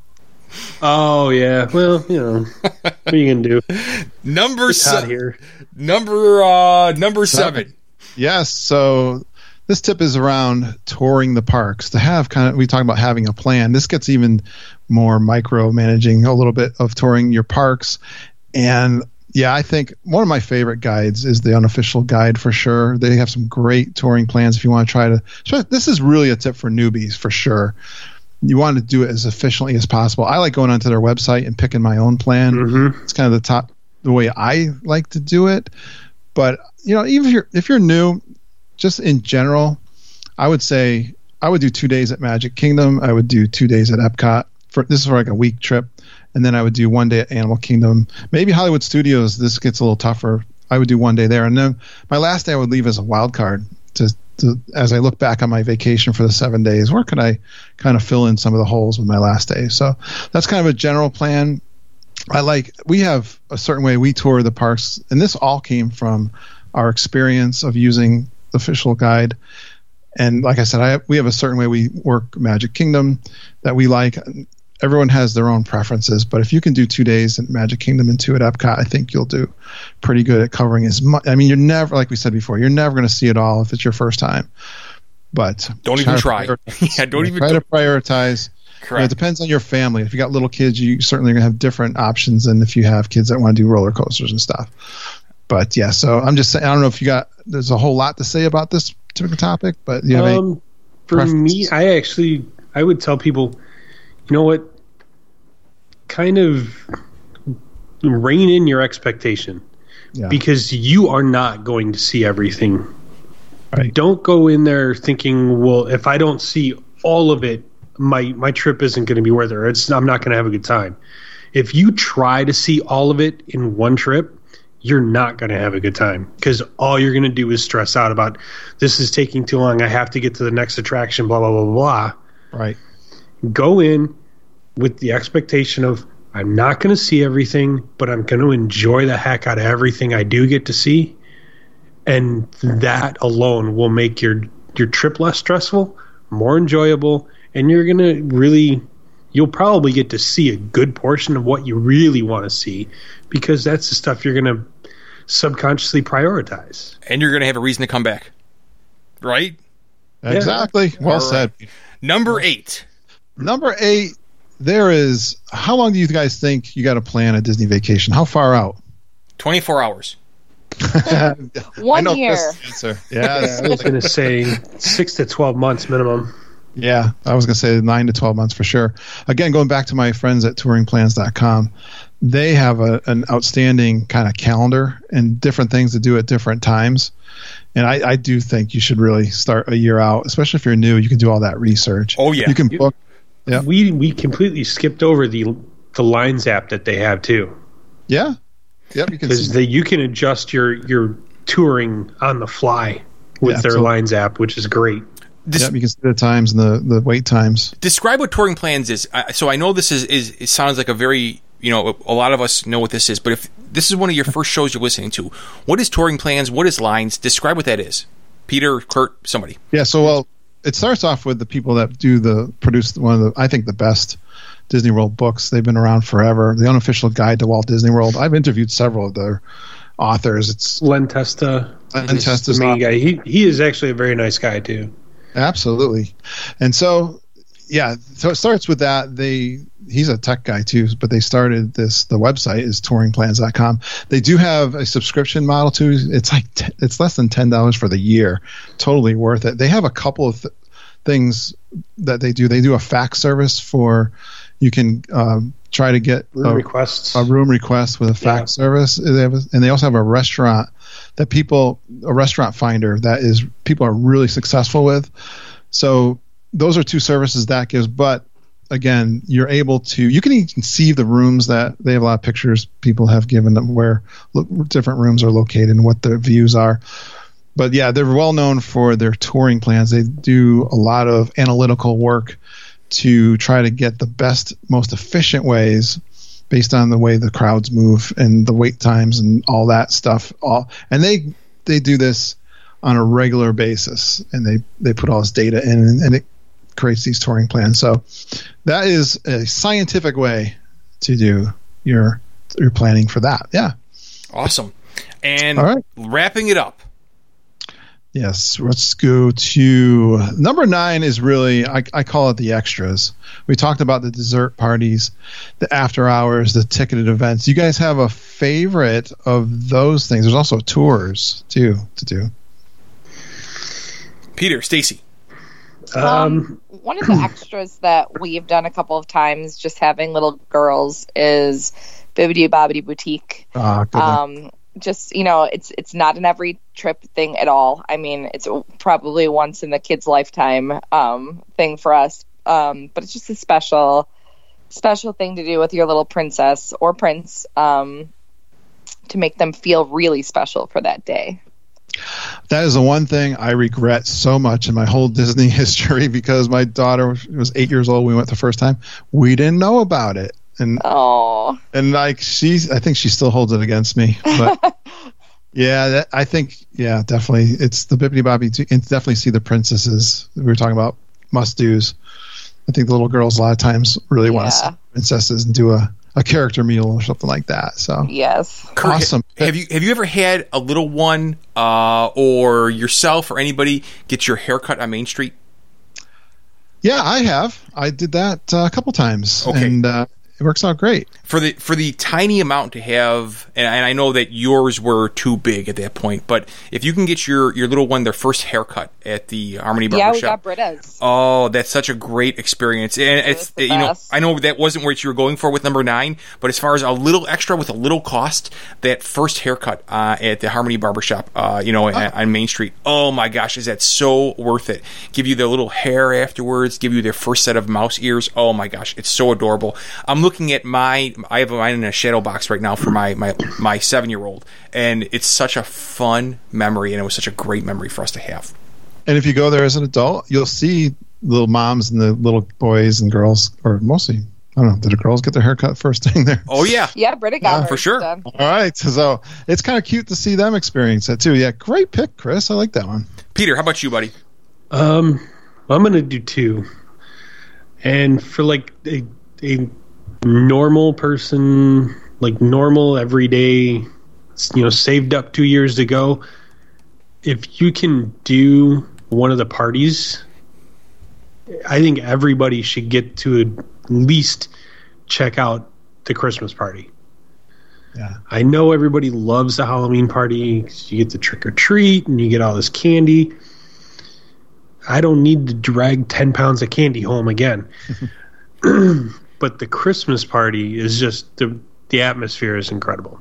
Oh yeah, well, you know, what are you gonna do? Number It's hot se- here. Number uh, number seven. Yes. So this tip is around touring the parks. To have kind of, we talk about having a plan. This gets even more micromanaging a little bit of touring your parks. And yeah, I think one of my favorite guides is the Unofficial Guide for sure. They have some great touring plans if you want to try to. So this is really a tip for newbies for sure. You want to do it as efficiently as possible. I like going onto their website and picking my own plan. Mm-hmm. It's kind of the top, the way I like to do it. But you know, even if you're if you're new, just in general, I would say I would do two days at Magic Kingdom. I would do two days at Epcot. For this is for like a week trip, and then I would do one day at Animal Kingdom. Maybe Hollywood Studios. This gets a little tougher. I would do one day there, and then my last day I would leave as a wild card. To, to as I look back on my vacation for the seven days, where could I kind of fill in some of the holes with my last day? So that's kind of a general plan. I like, we have a certain way we tour the parks, and this all came from our experience of using the Official Guide. And like I said, I we have a certain way we work Magic Kingdom that we like. everyone has their own preferences, but if you can do two days at Magic Kingdom and two at Epcot, I think you'll do pretty good at covering as much. I mean, you're never, like we said before, you're never going to see it all if it's your first time. But don't even try. yeah, don't even try to prioritize. Correct. It depends on your family. If you got little kids, you certainly going to have different options than if you have kids that want to do roller coasters and stuff. But yeah, so I'm just saying, I don't know if you got, there's a whole lot to say about this particular topic, but you have um, any for me, I actually, I would tell people, you know what, kind of rein in your expectation yeah. because you are not going to see everything. Right. Don't go in there thinking, well, if I don't see all of it, my my trip isn't going to be worth it. Or it's I'm not going to have a good time. If you try to see all of it in one trip, you're not going to have a good time because all you're going to do is stress out about this is taking too long. I have to get to the next attraction, blah, blah, blah, blah. Right. Go in with the expectation of I'm not going to see everything, but I'm going to enjoy the heck out of everything I do get to see. And that alone will make your your trip less stressful, more enjoyable, and you're going to really – you'll probably get to see a good portion of what you really want to see because that's the stuff you're going to subconsciously prioritize. And you're going to have a reason to come back. Right? Exactly. Yeah. Well All said. Right. Number eight. Number eight, there is – how long do you guys think you got to plan a Disney vacation? How far out? twenty-four hours. One I know year. Chris' answer. Yeah, Yeah, I was going to say six to twelve months minimum. Yeah, I was going to say nine to twelve months for sure. Again, going back to my friends at touring plans dot com, they have a, an outstanding kind of calendar and different things to do at different times. And I, I do think you should really start a year out, especially if you're new. You can do all that research. Oh, yeah. You can book. Yeah. We we completely skipped over the the Lines app that they have too. Yeah. Yep. You can Because see. you can adjust your, your touring on the fly with Yeah, their absolutely. Lines app, which is great. Des- Yep, you can see the times and the, the wait times. Describe what touring plans is. I, so I know this is, is it sounds like a very, you know, a lot of us know what this is, but if this is one of your first shows you're listening to, what is touring plans? What is Lines? Describe what that is. Peter, Kurt, somebody. Yeah, so well, it starts off with the people that do the produce one of the I think the best Disney World books. They've been around forever. The Unofficial Guide to Walt Disney World. I've interviewed several of their authors. It's Len Testa, Len is Testa's the main awesome. guy. He he is actually a very nice guy too. Absolutely. And so, yeah, so it starts with that. They he's a tech guy too, but they started this. The website is touring plans dot com. They do have a subscription model too. It's like t- it's less than ten dollars for the year. Totally worth it. They have a couple of th- things that they do. They do a fax service for you can um, try to get Room a, requests. a room request with a fax Yeah. service. They have a, and they also have a restaurant that people, a restaurant finder that is people are really successful with. So those are two services that gives, but again, you're able to, you can even see the rooms that they have a lot of pictures people have given them where lo- different rooms are located and what their views are. But yeah, they're well known for their touring plans. They do a lot of analytical work to try to get the best, most efficient ways based on the way the crowds move and the wait times and all that stuff. All and they they do this on a regular basis, and they they put all this data in, and, and it creates these touring plans. So that is a scientific way to do your your planning for that. Yeah. Awesome. And All right. wrapping it up. Yes, let's go to number nine is really, I, I call it the extras. We talked about the dessert parties, the after hours, the ticketed events. You guys have a favorite of those things? There's also tours, too, to do. Peter, Stacy. Um, Um, one of the extras that we've done a couple of times, just having little girls, is Bibbidi Bobbidi Boutique. Ah, good one. Um, just you know, it's it's not an every trip thing at all. I mean, it's probably once in the kid's lifetime um, thing for us. Um, but it's just a special, special thing to do with your little princess or prince um, to make them feel really special for that day. That is the one thing I regret so much in my whole Disney history because my daughter was eight years old when we went the first time. We didn't know about it. And Oh, and like she's, I think she still holds it against me. But yeah, that, I think yeah, definitely it's the Bibbidi Bobbidi. And definitely see the princesses we were talking about must dos. I think the little girls a lot of times really want to Yeah. see princesses and do a, a character meal or something like that. So Yes. Kurt, awesome. Have you have you ever had a little one uh, or yourself or anybody get your haircut on Main Street? Yeah, I have. I did that uh, a couple times, Okay. and uh, it works out great. For the for the tiny amount to have, and, and I know that yours were too big at that point, but if you can get your, your little one their first haircut at the Harmony Yeah, we Barbershop, got Britta's. oh, that's such a great experience. And It it's was the you know best. I know that wasn't what you were going for with number nine, but as far as a little extra with a little cost, that first haircut uh, at the Harmony Barbershop, uh, you know, on, on Main Street, oh my gosh, is that so worth it? Give you their little hair afterwards, give you their first set of mouse ears. Oh my gosh, it's so adorable. I'm looking at my, I have mine in a shadow box right now for my my my seven year old, and it's such a fun memory, and it was such a great memory for us to have. And if you go there as an adult, you'll see little moms and the little boys and girls, or mostly, I don't know, did the girls get their haircut first thing there? Oh yeah, Yeah, Britta got Yeah, hers for sure. done. All right. So it's kind of cute to see them experience that too. Yeah, great pick, Chris. I like that one. Peter, how about you, buddy? Um, I'm gonna do two, and for like a, a normal person, like normal everyday, you know, saved up two years to go. If you can do one of the parties, I think everybody should get to at least check out the Christmas party. Yeah. I know everybody loves the Halloween party. 'Cause you get the trick or treat and you get all this candy. I don't need to drag ten pounds of candy home again. But the Christmas party is just, the, the atmosphere is incredible.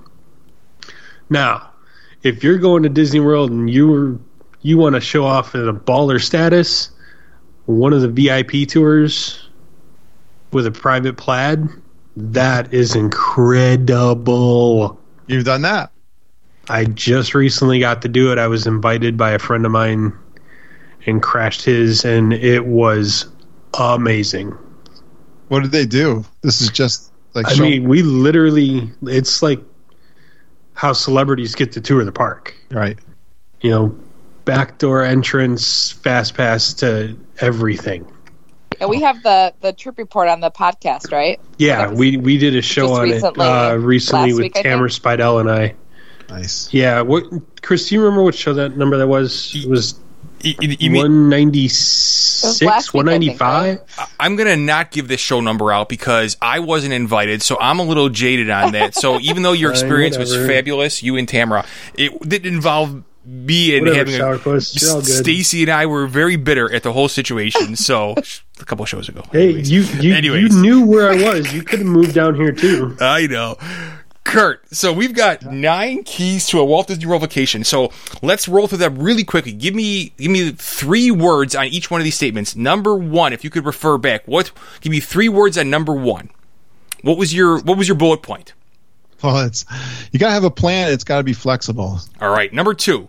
Now, if you're going to Disney World and you you want to show off in a baller status, one of the V I P tours with a private plaid, that is incredible. You've done that. I just recently got to do it. I was invited by a friend of mine and crashed his, and it was amazing. What did they do? This is just like I show- mean, we literally, it's like how celebrities get to tour the park. right. You know, backdoor entrance, fast pass to everything. And we have the, the trip report on the podcast, right? Yeah, That was we we did a show just on recently, it uh, recently last with week, I Tamara Spidell and I. Nice. Yeah, what, Chris, do you remember what show that number that was? It was You, you- you mean, one It was last ninety-six, week, I think, one ninety-five? I'm going to not give this show number out because I wasn't invited, so I'm a little jaded on that. So even though your Fine, experience was whatever. fabulous, you and Tamara, it didn't involve me and Whatever, having a, Sourpuss, you're all good. Stacy and I were very bitter at the whole situation. So a couple of shows ago. Hey, Anyways. you you, Anyways. you knew where I was. You could have moved down here too. I know. Kurt, so we've got nine keys to a Walt Disney World vacation. So let's roll through them really quickly. Give me give me three words on each one of these statements. Number one, if you could refer back, what give me three words on number one. What was your what was your bullet point? Well, it's you gotta have a plan. It's gotta be flexible. All right. Number two.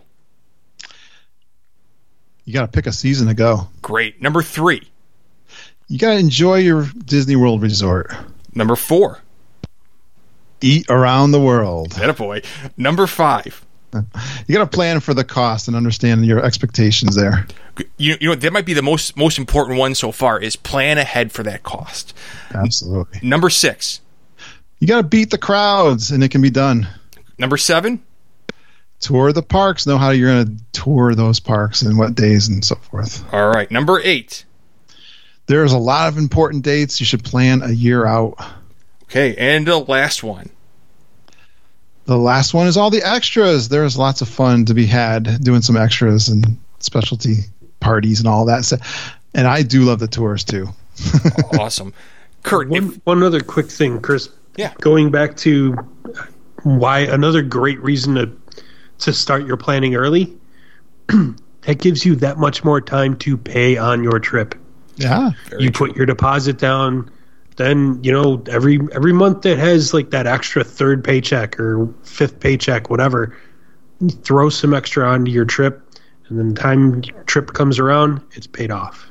You gotta pick a season to go. Great. Number three. You gotta enjoy your Disney World resort. Number four. Eat around the world. Attaboy. Number five. You gotta plan for the cost and understand your expectations there. You, you know, that might be the most most important one so far is plan ahead for that cost. Absolutely. Number six. You gotta beat the crowds, and it can be done. Number seven. Tour the parks. Know how you're gonna tour those parks and what days and so forth. All right. Number eight. There's a lot of important dates. You should plan a year out. Okay. And the last one. The last one is all the extras. There's lots of fun to be had doing some extras and specialty parties and all that. So, and I do love the tours too. Awesome. Kurt, One if, one other quick thing, Chris. Yeah. Going back to why another great reason to to start your planning early. That gives you that much more time to pay on your trip. Yeah. Very you true. put your deposit down, then you know every every month that has like that extra third paycheck or fifth paycheck, whatever, you throw some extra onto your trip, and then the time your trip comes around, it's paid off.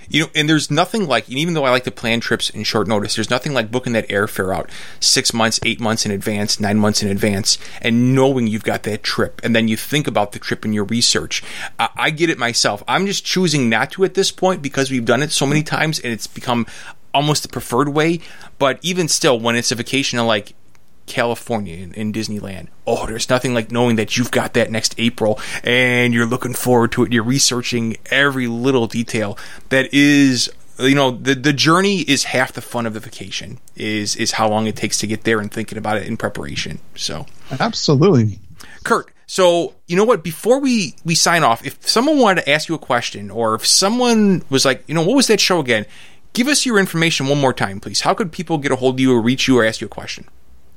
You know, and there's nothing like, and even though I like to plan trips in short notice, there's nothing like booking that airfare out six months, eight months in advance, nine months in advance, and knowing you've got that trip. And then you think about the trip in your research. I, I get it myself. I'm just choosing not to at this point because we've done it so many times and it's become almost the preferred way. But even still, when it's a vacation of like California in, in Disneyland, oh, there's nothing like knowing that you've got that next April and you're looking forward to it. You're researching every little detail. That is, you know, the the journey is half the fun of the vacation. Is is how long it takes to get there and thinking about it in preparation. So absolutely, Kurt. So you know what? Before we we sign off, if someone wanted to ask you a question, or if someone was like, you know, what was that show again? Give us your information one more time, please. How could people get a hold of you or reach you or ask you a question?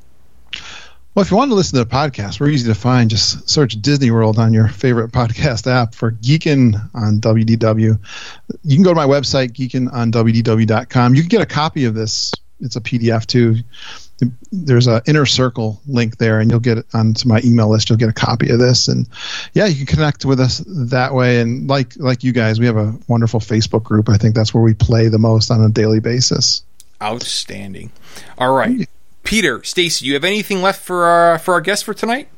Well, if you want to listen to the podcast, we're easy to find. Just search Disney World on your favorite podcast app for Geekin' on W D W. You can go to my website, geekin on W D W dot com. You can get a copy of this. It's a P D F too. There's an Inner Circle link there, and you'll get it onto my email list. You'll get a copy of this, and yeah, you can connect with us that way. And like like you guys, we have a wonderful Facebook group. I think that's where we play the most on a daily basis. Outstanding. All right. Peter, Stacy, do you have anything left for our, for our guest for tonight?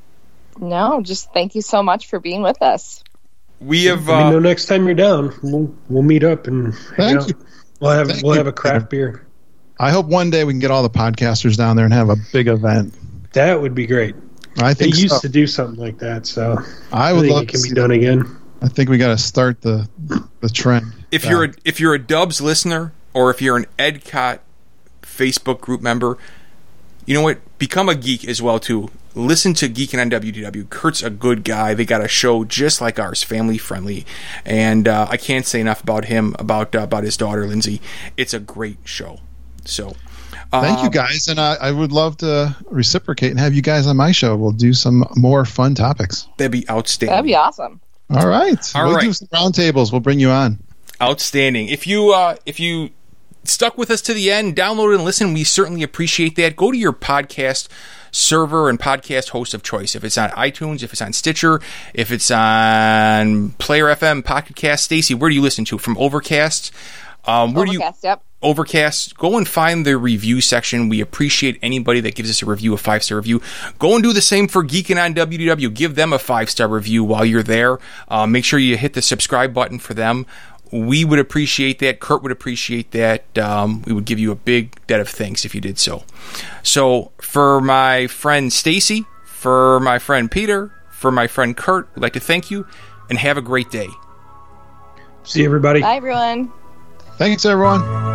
No, just thank you so much for being with us. We have. Uh, Let me know next time you're down. We'll we'll meet up and hang out. We'll have Thank we'll you, have a craft Peter. beer. I hope one day we can get all the podcasters down there and have a big event. That would be great. I They think used so. to do something like that, so I I would think love it to can be see done that. again. I think we got to start the the trend. if you're a, if you're a Dubs listener, or if you're an Edcot Facebook group member, you know what? Become a geek as well too. Listen to Geekin' on W D W. Kurt's a good guy. They got a show just like ours, family friendly, and uh, I can't say enough about him, about uh, about his daughter Lindsay. It's a great show. So, um, Thank you guys, and I, I would love to reciprocate and have you guys on my show. We'll do some more fun topics. That'd be outstanding. That'd be awesome. All right, All we'll right. do some roundtables. We'll bring you on. Outstanding. If you uh, if you stuck with us to the end, download and listen, we certainly appreciate that. Go to your podcast server and podcast host of choice. If it's on iTunes, if it's on Stitcher, if it's on Player F M, Pocket Cast. Stacy, where do you listen to? From Overcast? Um, where Overcast, do you yep. Overcast? Go and find the review section. We appreciate anybody that gives us a review, a five-star review. Go and do the same for Geekin' on W D W. Give them a five-star review while you're there. Uh, make sure you hit the subscribe button for them. We would appreciate that. Kurt would appreciate that. Um, we would give you a big debt of thanks if you did so. So, for my friend Stacy, for my friend Peter, for my friend Kurt, we'd like to thank you and have a great day. See you, everybody. Bye, everyone. Thanks, everyone.